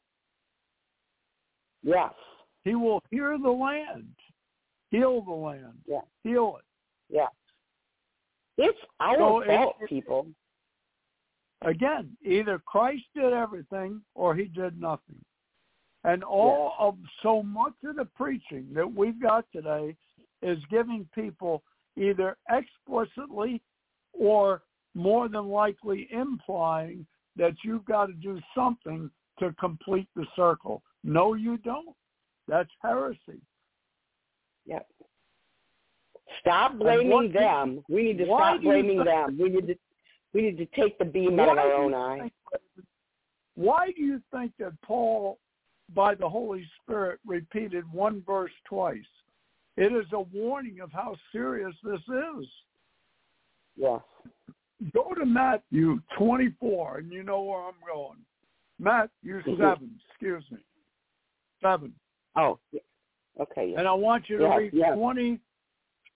Yes. He will hear the land. Heal the land. Yeah. Heal it. Yeah. It's our fault, people. Again, either Christ did everything or he did nothing. And all of so much of the preaching that we've got today is giving people either explicitly or more than likely implying that you've got to do something to complete the circle. No, you don't. That's heresy. Yep. Stop blaming them. We need to stop blaming them. We need to take the beam out of our own eye. Why do you think that Paul, by the Holy Spirit, repeated one verse twice? It is a warning of how serious this is. Yes. Go to Matthew 24, and you know where I'm going. Matthew 7, excuse me. 7. Oh, okay. Yeah. And I want you to read 20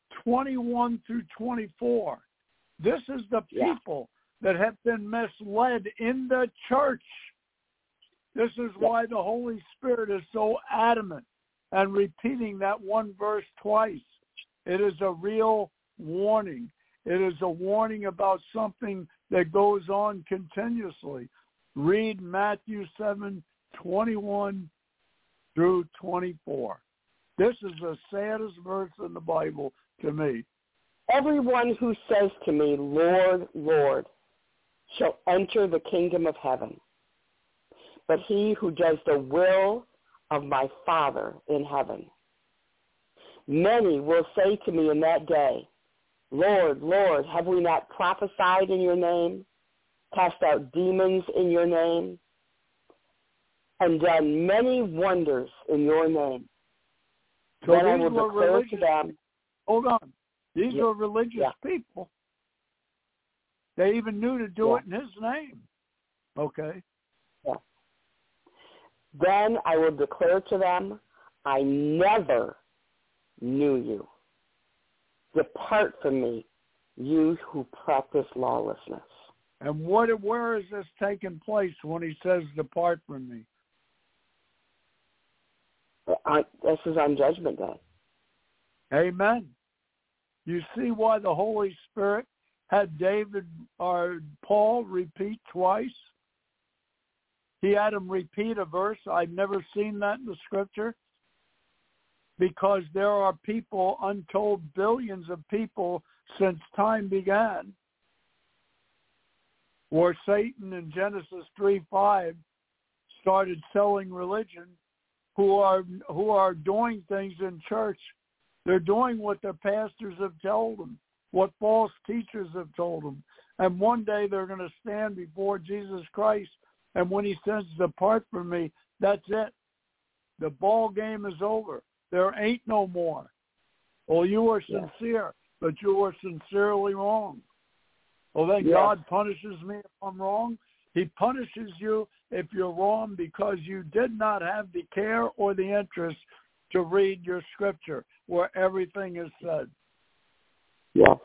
21 through 24. This is the people that have been misled in the church. This is why the Holy Spirit is so adamant and repeating that one verse twice. It is a real warning. It is a warning about something that goes on continuously. Read Matthew 7:21 through 24. This is the saddest verse in the Bible to me. Everyone who says to me, Lord, Lord, shall enter the kingdom of heaven, but he who does the will of my Father in heaven. Many will say to me in that day, Lord, Lord, have we not prophesied in your name, cast out demons in your name, and done many wonders in your name? So then I will declare to them. Hold on. These were religious people. They even knew to do it in his name. Okay. Yeah. Then I will declare to them, I never knew you. Depart from me, you who practice lawlessness. And where is this taking place when he says, depart from me? This is on Judgment Day. Amen. You see why the Holy Spirit had Paul repeat twice? He had him repeat a verse. I've never seen that in the Scripture. Because there are people, untold billions of people since time began, where Satan in Genesis 3:5 started selling religion, who are doing things in church. They're doing what their pastors have told them, what false teachers have told them. And one day they're going to stand before Jesus Christ, and when he says, depart from me, that's it. The ball game is over. There ain't no more. Well, you were sincere, but you were sincerely wrong. Well, then God punishes me if I'm wrong. He punishes you if you're wrong because you did not have the care or the interest to read your Scripture where everything is said. Yes.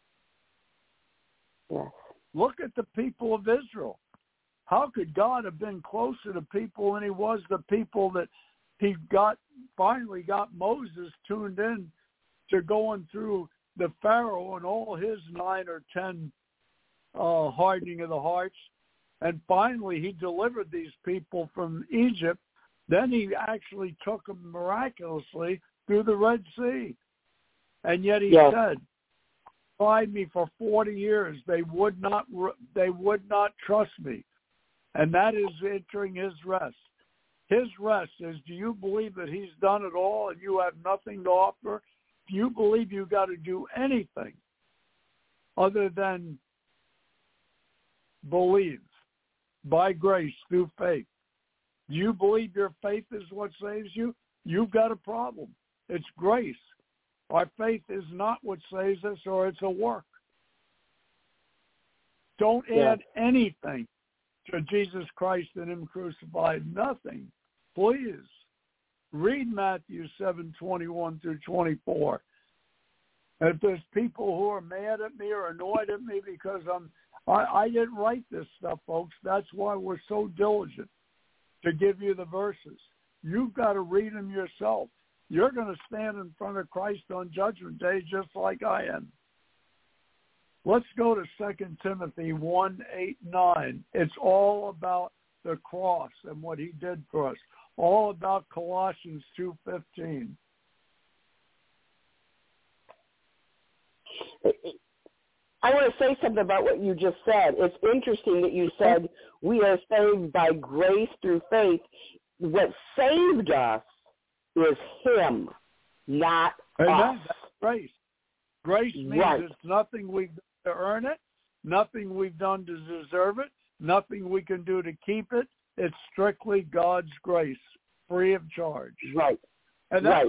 Yes. Look at the people of Israel. How could God have been closer to people than he was the people that he finally got Moses tuned in to going through the Pharaoh and all his 9 or 10 hardening of the hearts. And finally he delivered these people from Egypt. Then he actually took them miraculously through the Red Sea. And yet he said, tried me for 40 years. They would not trust me. And that is entering his rest. His rest is, do you believe that he's done it all and you have nothing to offer? Do you believe you got to do anything other than believe by grace through faith? Do you believe your faith is what saves you? You've got a problem. It's grace. Our faith is not what saves us, or it's a work. Don't add anything to Jesus Christ and him crucified. Nothing. Please read Matthew 7:21 through 24. And if there's people who are mad at me or annoyed at me because I didn't write this stuff, folks, that's why we're so diligent to give you the verses. You've got to read them yourself. You're going to stand in front of Christ on Judgment Day just like I am. Let's go to 2 Timothy 1:8-9. It's all about the cross and what he did for us. All about Colossians 2:15. I want to say something about what you just said. It's interesting that you said we are saved by grace through faith. What saved us is him, not us. That's grace. Grace means it's nothing we've done to earn it, nothing we've done to deserve it, nothing we can do to keep it. It's strictly God's grace, free of charge. Right. And The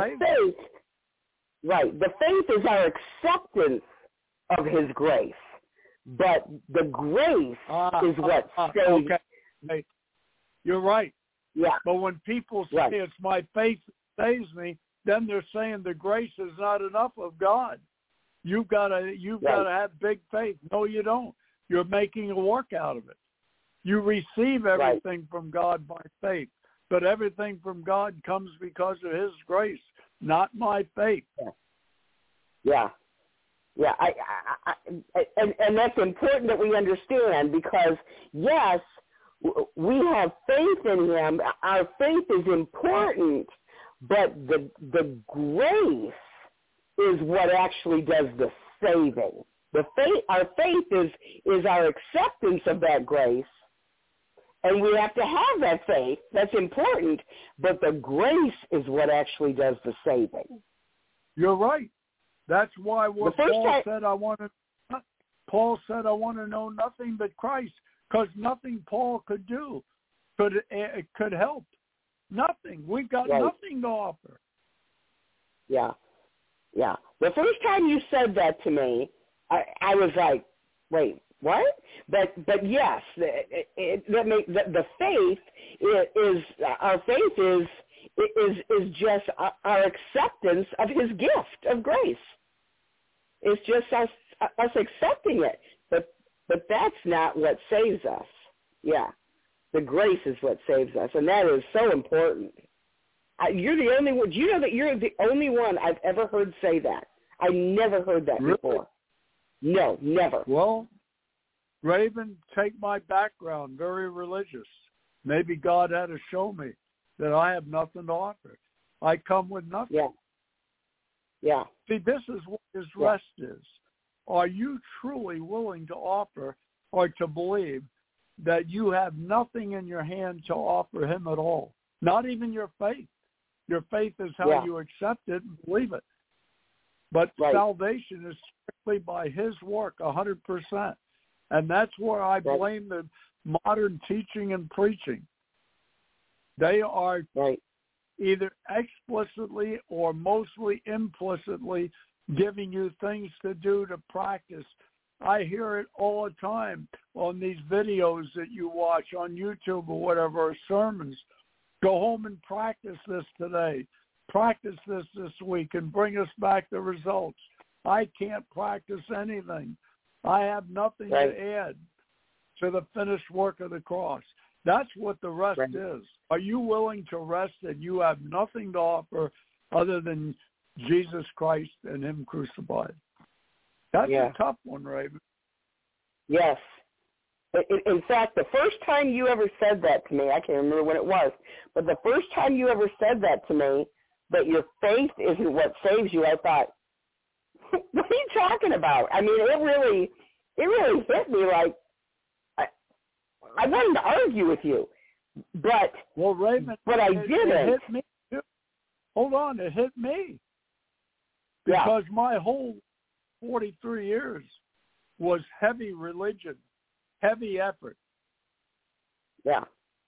faith is our acceptance of his grace, but the grace is what saves. Okay. You're right. Yeah. But when people say it's my faith that saves me, then they're saying the grace is not enough of God. You've got to have big faith. No, you don't. You're making a work out of it. You receive everything from God by faith, but everything from God comes because of His grace, not my faith. Yeah. And that's important that we understand, because yes, we have faith in Him. Our faith is important, but the grace is what actually does the saving. Our faith is our acceptance of that grace, and we have to have that faith. That's important, but the grace is what actually does the saving. You're right. That's why Paul said, I want to know nothing but Christ, because nothing Paul could do could help. Nothing. We've got nothing to offer. Yeah. The first time you said that to me, I was like, wait, what? But yes, the faith is our faith is just our acceptance of His gift of grace. It's just us accepting it, but that's not what saves us. Yeah, the grace is what saves us, and that is so important. You're the only one. Do you know that you're the only one I've ever heard say that? I never heard that before. No, never. Well, Raven, take my background, very religious. Maybe God had to show me that I have nothing to offer. I come with nothing. Yeah. See, this is what His rest is. Are you truly willing to offer or to believe that you have nothing in your hand to offer Him at all? Not even your faith. Your faith is how you accept it and believe it. But salvation is strictly by His work, 100%. And that's where I blame the modern teaching and preaching. They are either explicitly or mostly implicitly giving you things to do to practice. I hear it all the time on these videos that you watch on YouTube or whatever, or sermons. Go home and practice this today. Practice this week and bring us back the results. I can't practice anything. I have nothing to add to the finished work of the cross. That's what the rest is. Are you willing to rest that you have nothing to offer other than Jesus Christ and Him crucified? That's a tough one, Raven. Yes. In fact, the first time you ever said that to me, I can't remember when it was, but the first time you ever said that to me, that your faith isn't what saves you, I thought, what are you talking about? I mean, it really hit me like, I wanted to argue with you, but Raven, I didn't. It hit me too. Hold on, it hit me because my whole 43 years was heavy religion, heavy effort. Yeah.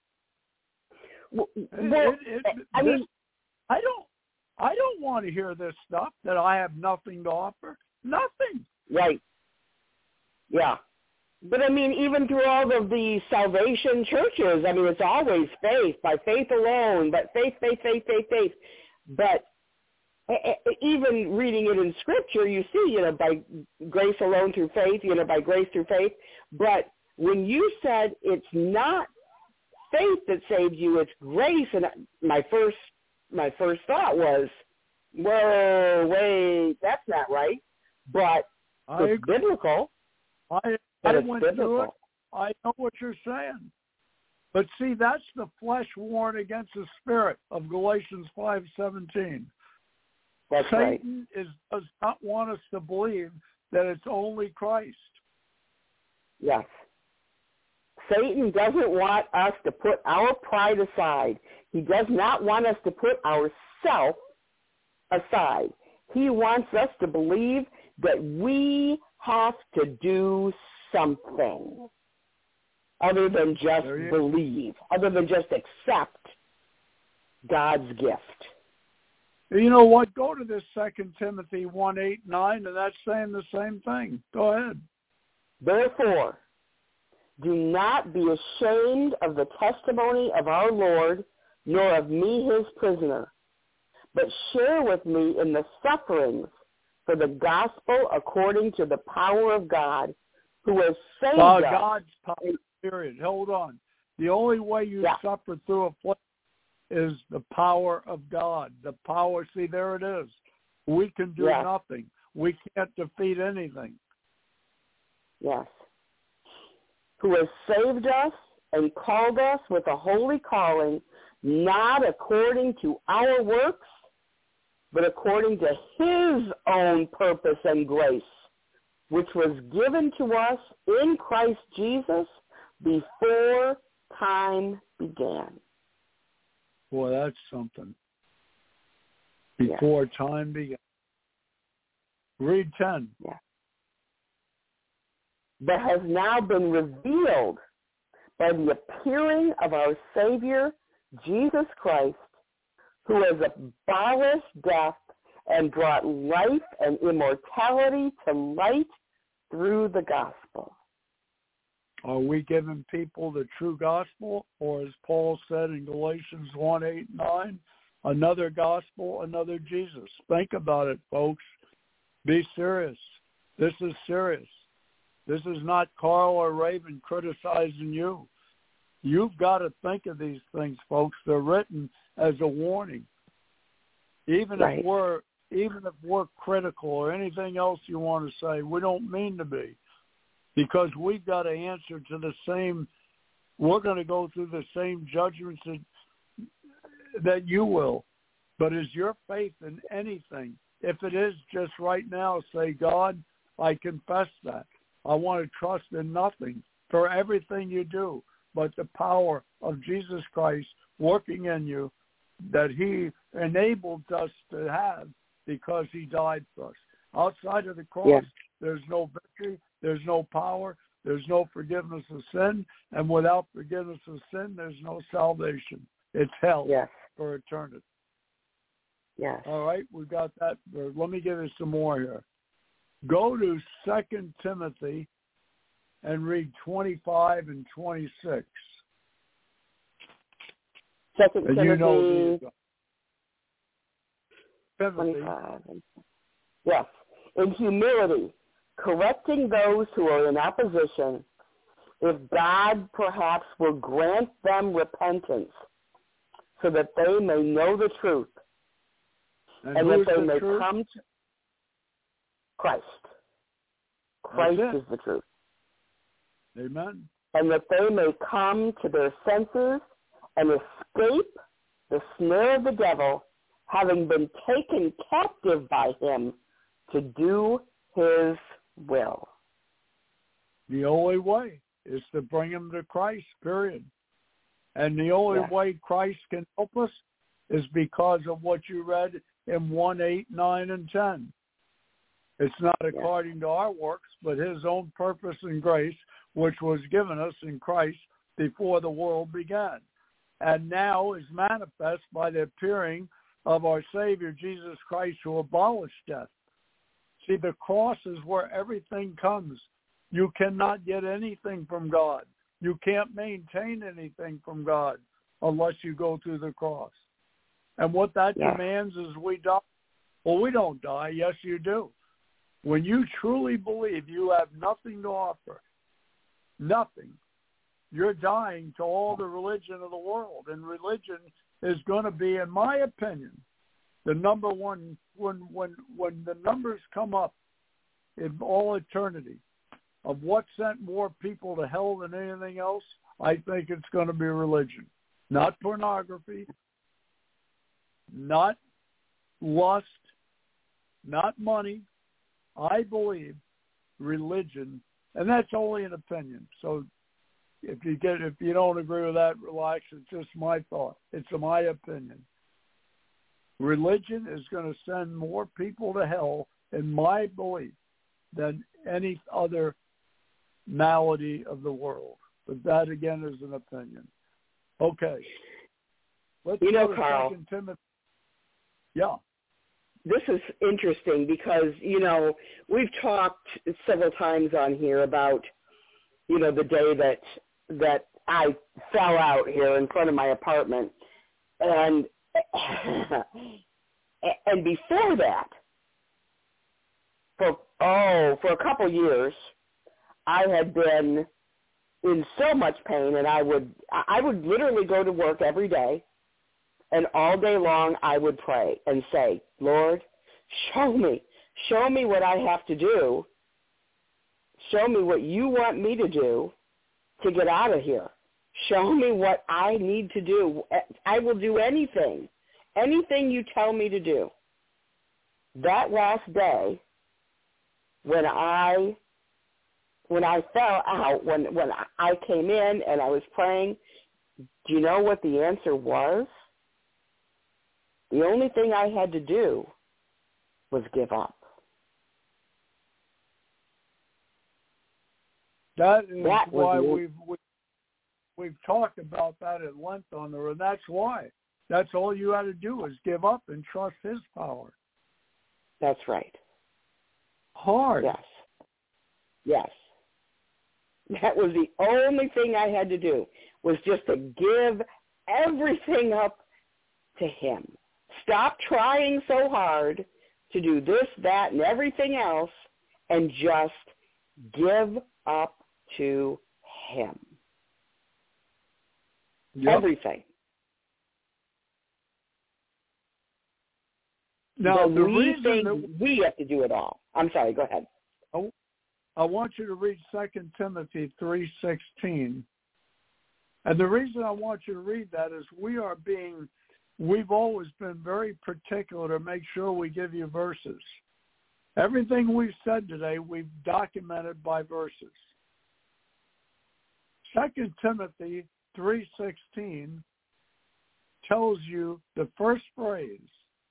I don't want to hear this stuff that I have nothing to offer. Nothing. Right. Yeah. But, I mean, even through all of the salvation churches, I mean, it's always faith, by faith alone, but faith. But even reading it in Scripture, you see, by grace alone through faith, by grace through faith. But when you said it's not faith that saved you, it's grace, and my first thought was, whoa, wait, that's not right. But it's biblical. I went through it. I know what you're saying. But see, that's the flesh warned against the spirit of Galatians 5:17. Satan does not want us to believe that it's only Christ. Yes. Satan doesn't want us to put our pride aside. He does not want us to put ourself aside. He wants us to believe that we have to do something other than just believe, other than just accept God's gift. You know what? Go to this 2 Timothy 1:8-9, and that's saying the same thing. Go ahead. Therefore, do not be ashamed of the testimony of our Lord, nor of me, his prisoner, but share with me in the sufferings for the gospel according to the power of God, who has saved us. God's power, period. Hold on. The only way you suffer through affliction is the power of God. The power, see, there it is. We can do nothing. We can't defeat anything. Yes. Who has saved us and called us with a holy calling, not according to our works, but according to his own purpose and grace, which was given to us in Christ Jesus before time began. Boy, that's something. Before time began. Read 10. Yeah. That has now been revealed by the appearing of our Savior, Jesus Christ, who has abolished death and brought life and immortality to light through the gospel. Are we giving people the true gospel? Or as Paul said in Galatians 1:8-9, another gospel, another Jesus? Think about it, folks. Be serious. This is serious. This is not Carl or Raven criticizing you. You've got to think of these things, folks. They're written as a warning. Even if we're critical or anything else you want to say, we don't mean to be. Because we've got to answer to the same, we're going to go through the same judgments that you will. But is your faith in anything? If it is just right now, say, God, I confess that. I want to trust in nothing for everything you do, but the power of Jesus Christ working in you that he enabled us to have because he died for us. Outside of the cross, there's no victory, there's no power, there's no forgiveness of sin, and without forgiveness of sin, there's no salvation. It's hell for eternity. Yes. All right, we've got that. Let me give you some more here. Go to 2 Timothy and read 25 and 26. 2 and Timothy, you know 25. Yes. In humility, correcting those who are in opposition, if God perhaps will grant them repentance, so that they may know the truth, and that they may come to Christ. Christ is the truth. Amen. And that they may come to their senses and escape the snare of the devil, having been taken captive by him to do his will. The only way is to bring them to Christ, period. And the only way Christ can help us is because of what you read in 1:8, 9, and 10. It's not according to our works, but his own purpose and grace, which was given us in Christ before the world began, and now is manifest by the appearing of our Savior, Jesus Christ, who abolished death. See, the cross is where everything comes. You cannot get anything from God. You can't maintain anything from God unless you go through the cross. And what that demands is we die. Well, we don't die. Yes, you do. When you truly believe you have nothing to offer, nothing, you're dying to all the religion of the world. And religion is going to be, in my opinion, the number one, when the numbers come up in all eternity of what sent more people to hell than anything else, I think it's going to be religion. Not pornography, not lust, not money. I believe religion, and that's only an opinion. So if you don't agree with that, relax. It's just my thought. It's my opinion. Religion is going to send more people to hell, in my belief, than any other malady of the world. But that, again, is an opinion. Okay. Let's go to Carl, 2 Timothy. Yeah. This is interesting because, we've talked several times on here about, the day that I fell out here in front of my apartment. And And before that, for a couple years, I had been in so much pain, and I would literally go to work every day, and all day long I would pray and say, Lord, show me what I have to do. Show me what you want me to do to get out of here. Show me what I need to do. I will do anything you tell me to do. That last day, when I fell out, when I came in and I was praying, do you know what the answer was? The only thing I had to do was give up. That is why we've talked about that at length on there, and that's why. That's all you had to do is give up and trust his power. That's right. Hard. Yes. That was the only thing I had to do, was just to give everything up to him. Stop trying so hard to do this, that, and everything else, and just give up to him. Yep. Everything. Now, the reason we have to do it all. I'm sorry, go ahead. I want you to read 2 Timothy 3:16. And the reason I want you to read that is we've always been very particular to make sure we give you verses. Everything we've said today, we've documented by verses. 2 Timothy 3:16 tells you the first phrase.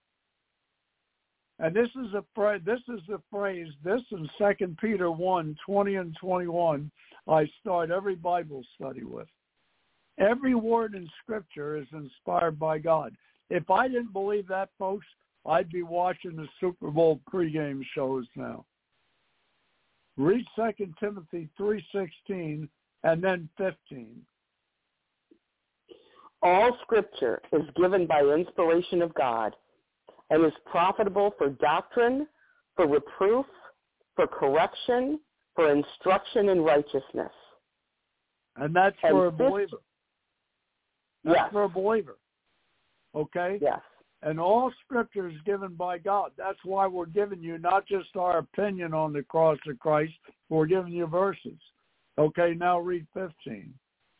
And this is the phrase, this in 2 Peter 1:20 and 21, I start every Bible study with. Every word in Scripture is inspired by God. If I didn't believe that, folks, I'd be watching the Super Bowl pregame shows now. Read 2 Timothy 3:16 and then 15. All Scripture is given by inspiration of God and is profitable for doctrine, for reproof, for correction, for instruction in righteousness. And that's for a believer. That's for a believer. Okay? Yes. And all Scripture is given by God. That's why we're giving you not just our opinion on the cross of Christ, we're giving you verses. Okay, now read 15.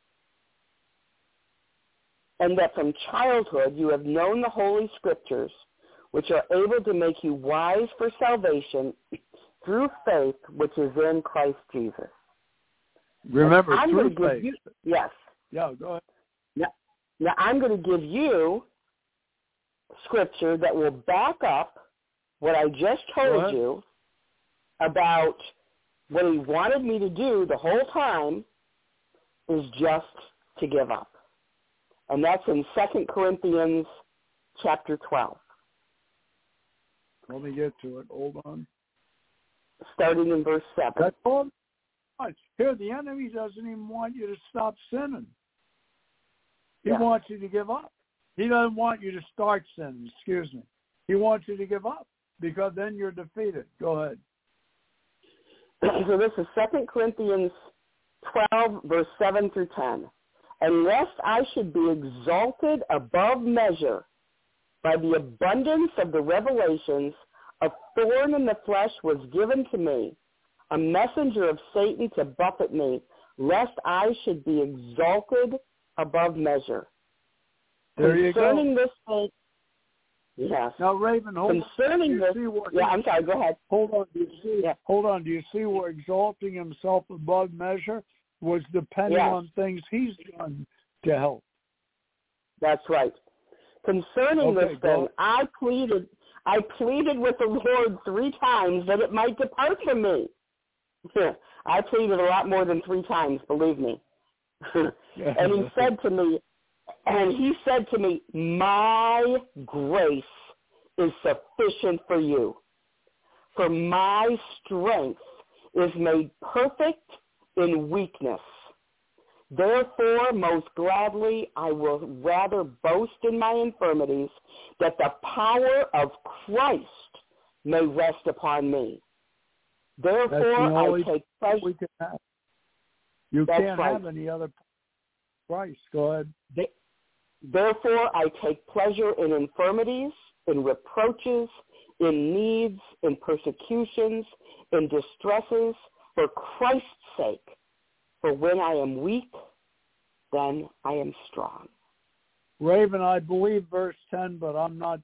And that from childhood you have known the Holy Scriptures, which are able to make you wise for salvation through faith, which is in Christ Jesus. Remember, through faith. Yes. Yeah, go ahead. Now I'm going to give you Scripture that will back up what I just told you about what he wanted me to do the whole time is just to give up. And that's in 2 Corinthians chapter 12. Let me get to it. Hold on. Starting in verse 7. That's all. Here, the enemy doesn't even want you to stop sinning. He wants you to give up. He doesn't want you to start sinning, He wants you to give up because then you're defeated. Go ahead. So this is 2 Corinthians 12, verse 7 through 10. And lest I should be exalted above measure by the abundance of the revelations, a thorn in the flesh was given to me, a messenger of Satan to buffet me, lest I should be exalted above measure. There you go. Concerning this thing, yes. Now, Raven, hold Concerning on. this, I'm sorry, go ahead. Hold on. Do you see where exalting himself above measure was depending on things he's done to help? That's right. Concerning this thing, I pleaded with the Lord 3 times that it might depart from me. I pleaded a lot more than 3 times, believe me. And he said to me, my grace is sufficient for you, for my strength is made perfect in weakness. Therefore, most gladly, I will rather boast in my infirmities, that the power of Christ may rest upon me. Therefore, I take pleasure. We can have. You can't have any other Christ. Go ahead. Therefore, I take pleasure in infirmities, in reproaches, in needs, in persecutions, in distresses, for Christ's sake. For when I am weak, then I am strong. Raven, I believe verse 10, but I'm not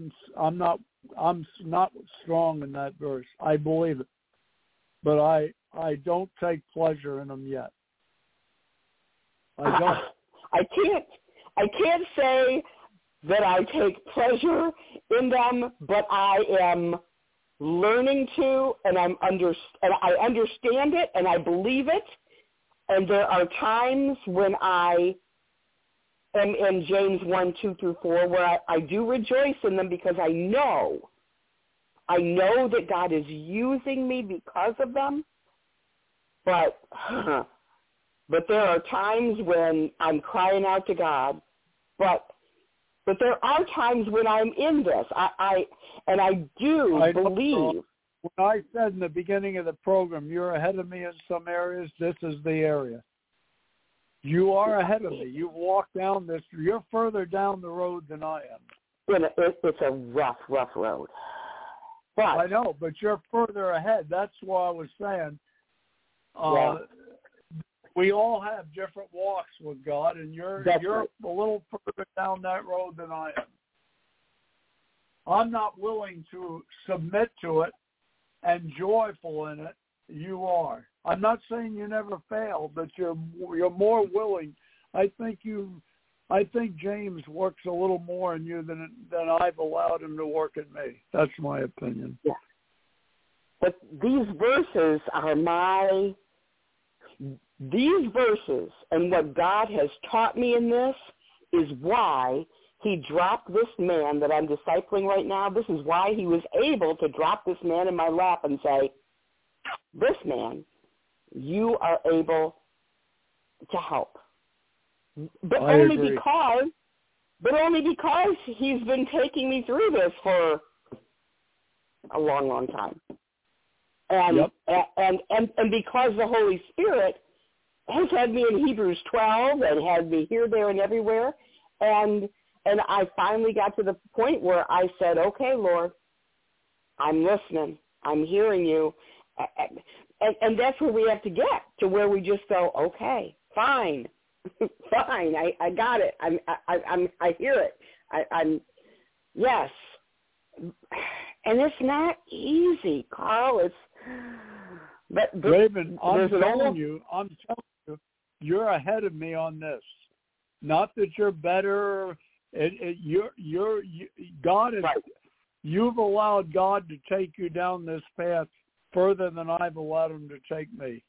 strong in that verse. I believe it, but I don't take pleasure in them yet. I don't. I can't say that I take pleasure in them, but I am learning to, and I understand it, and I believe it. And there are times when I am in James 1, 2 through 4, where I do rejoice in them because I know that God is using me because of them. But there are times when I'm crying out to God. But there are times when I'm in this. I believe. When I said in the beginning of the program, you're ahead of me in some areas, this is the area. You are ahead of me. You've walked down this. You're further down the road than I am. It's a rough road. But, I know, but you're further ahead. That's why I was saying we all have different walks with God, and you're right. a little further down that road than I am. I'm not willing to submit to it and joyful in it. You are. I'm not saying you never fail, but you're more willing. I think James works a little more in you than I've allowed him to work in me. That's my opinion. Yeah. But these verses and what God has taught me in this is why he dropped this man that I'm discipling right now. This is why he was able to drop this man in my lap and say, this man, you are able to help. But only because he's been taking me through this for a long, long time. And because the Holy Spirit has had me in Hebrews 12 and had me here, there, and everywhere. And I finally got to the point where I said, okay, Lord, I'm listening. I'm hearing you. And that's where we have to get, to where we just go, okay, fine, fine. I got it. I hear it. Yes. And it's not easy, Carl. Raven, I'm telling you, you're ahead of me on this. Not that you're better. God is. Right. You've allowed God to take you down this path further than I've allowed him to take me.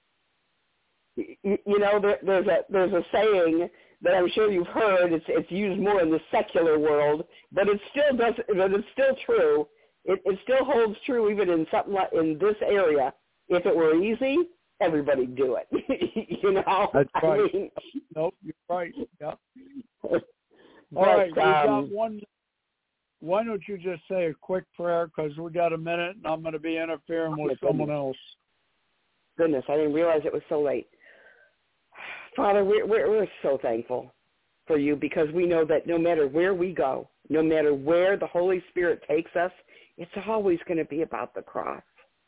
You know, there's a saying that I'm sure you've heard. It's used more in the secular world, but it still does. But it's still true. It still holds true even in something like in this area. If it were easy, everybody'd do it. You know. That's right. I mean, nope, you're right. Yep. All right, we got one. Why don't you just say a quick prayer, because we got a minute, and I'm going to be interfering with someone else. Goodness, I didn't realize it was so late. Father, we're so thankful for you, because we know that no matter where we go, no matter where the Holy Spirit takes us, it's always going to be about the cross.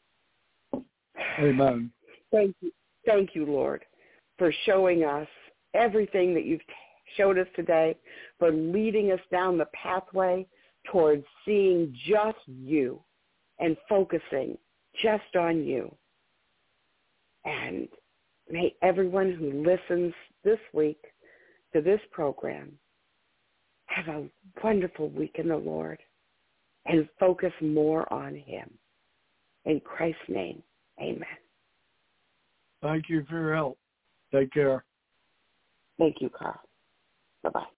Amen. Thank you, Lord, for showing us everything that you've showed us today, for leading us down the pathway towards seeing just you and focusing just on you. And may everyone who listens this week to this program have a wonderful week in the Lord and focus more on him. In Christ's name, amen. Thank you for your help. Take care. Thank you, Carl. Bye-bye.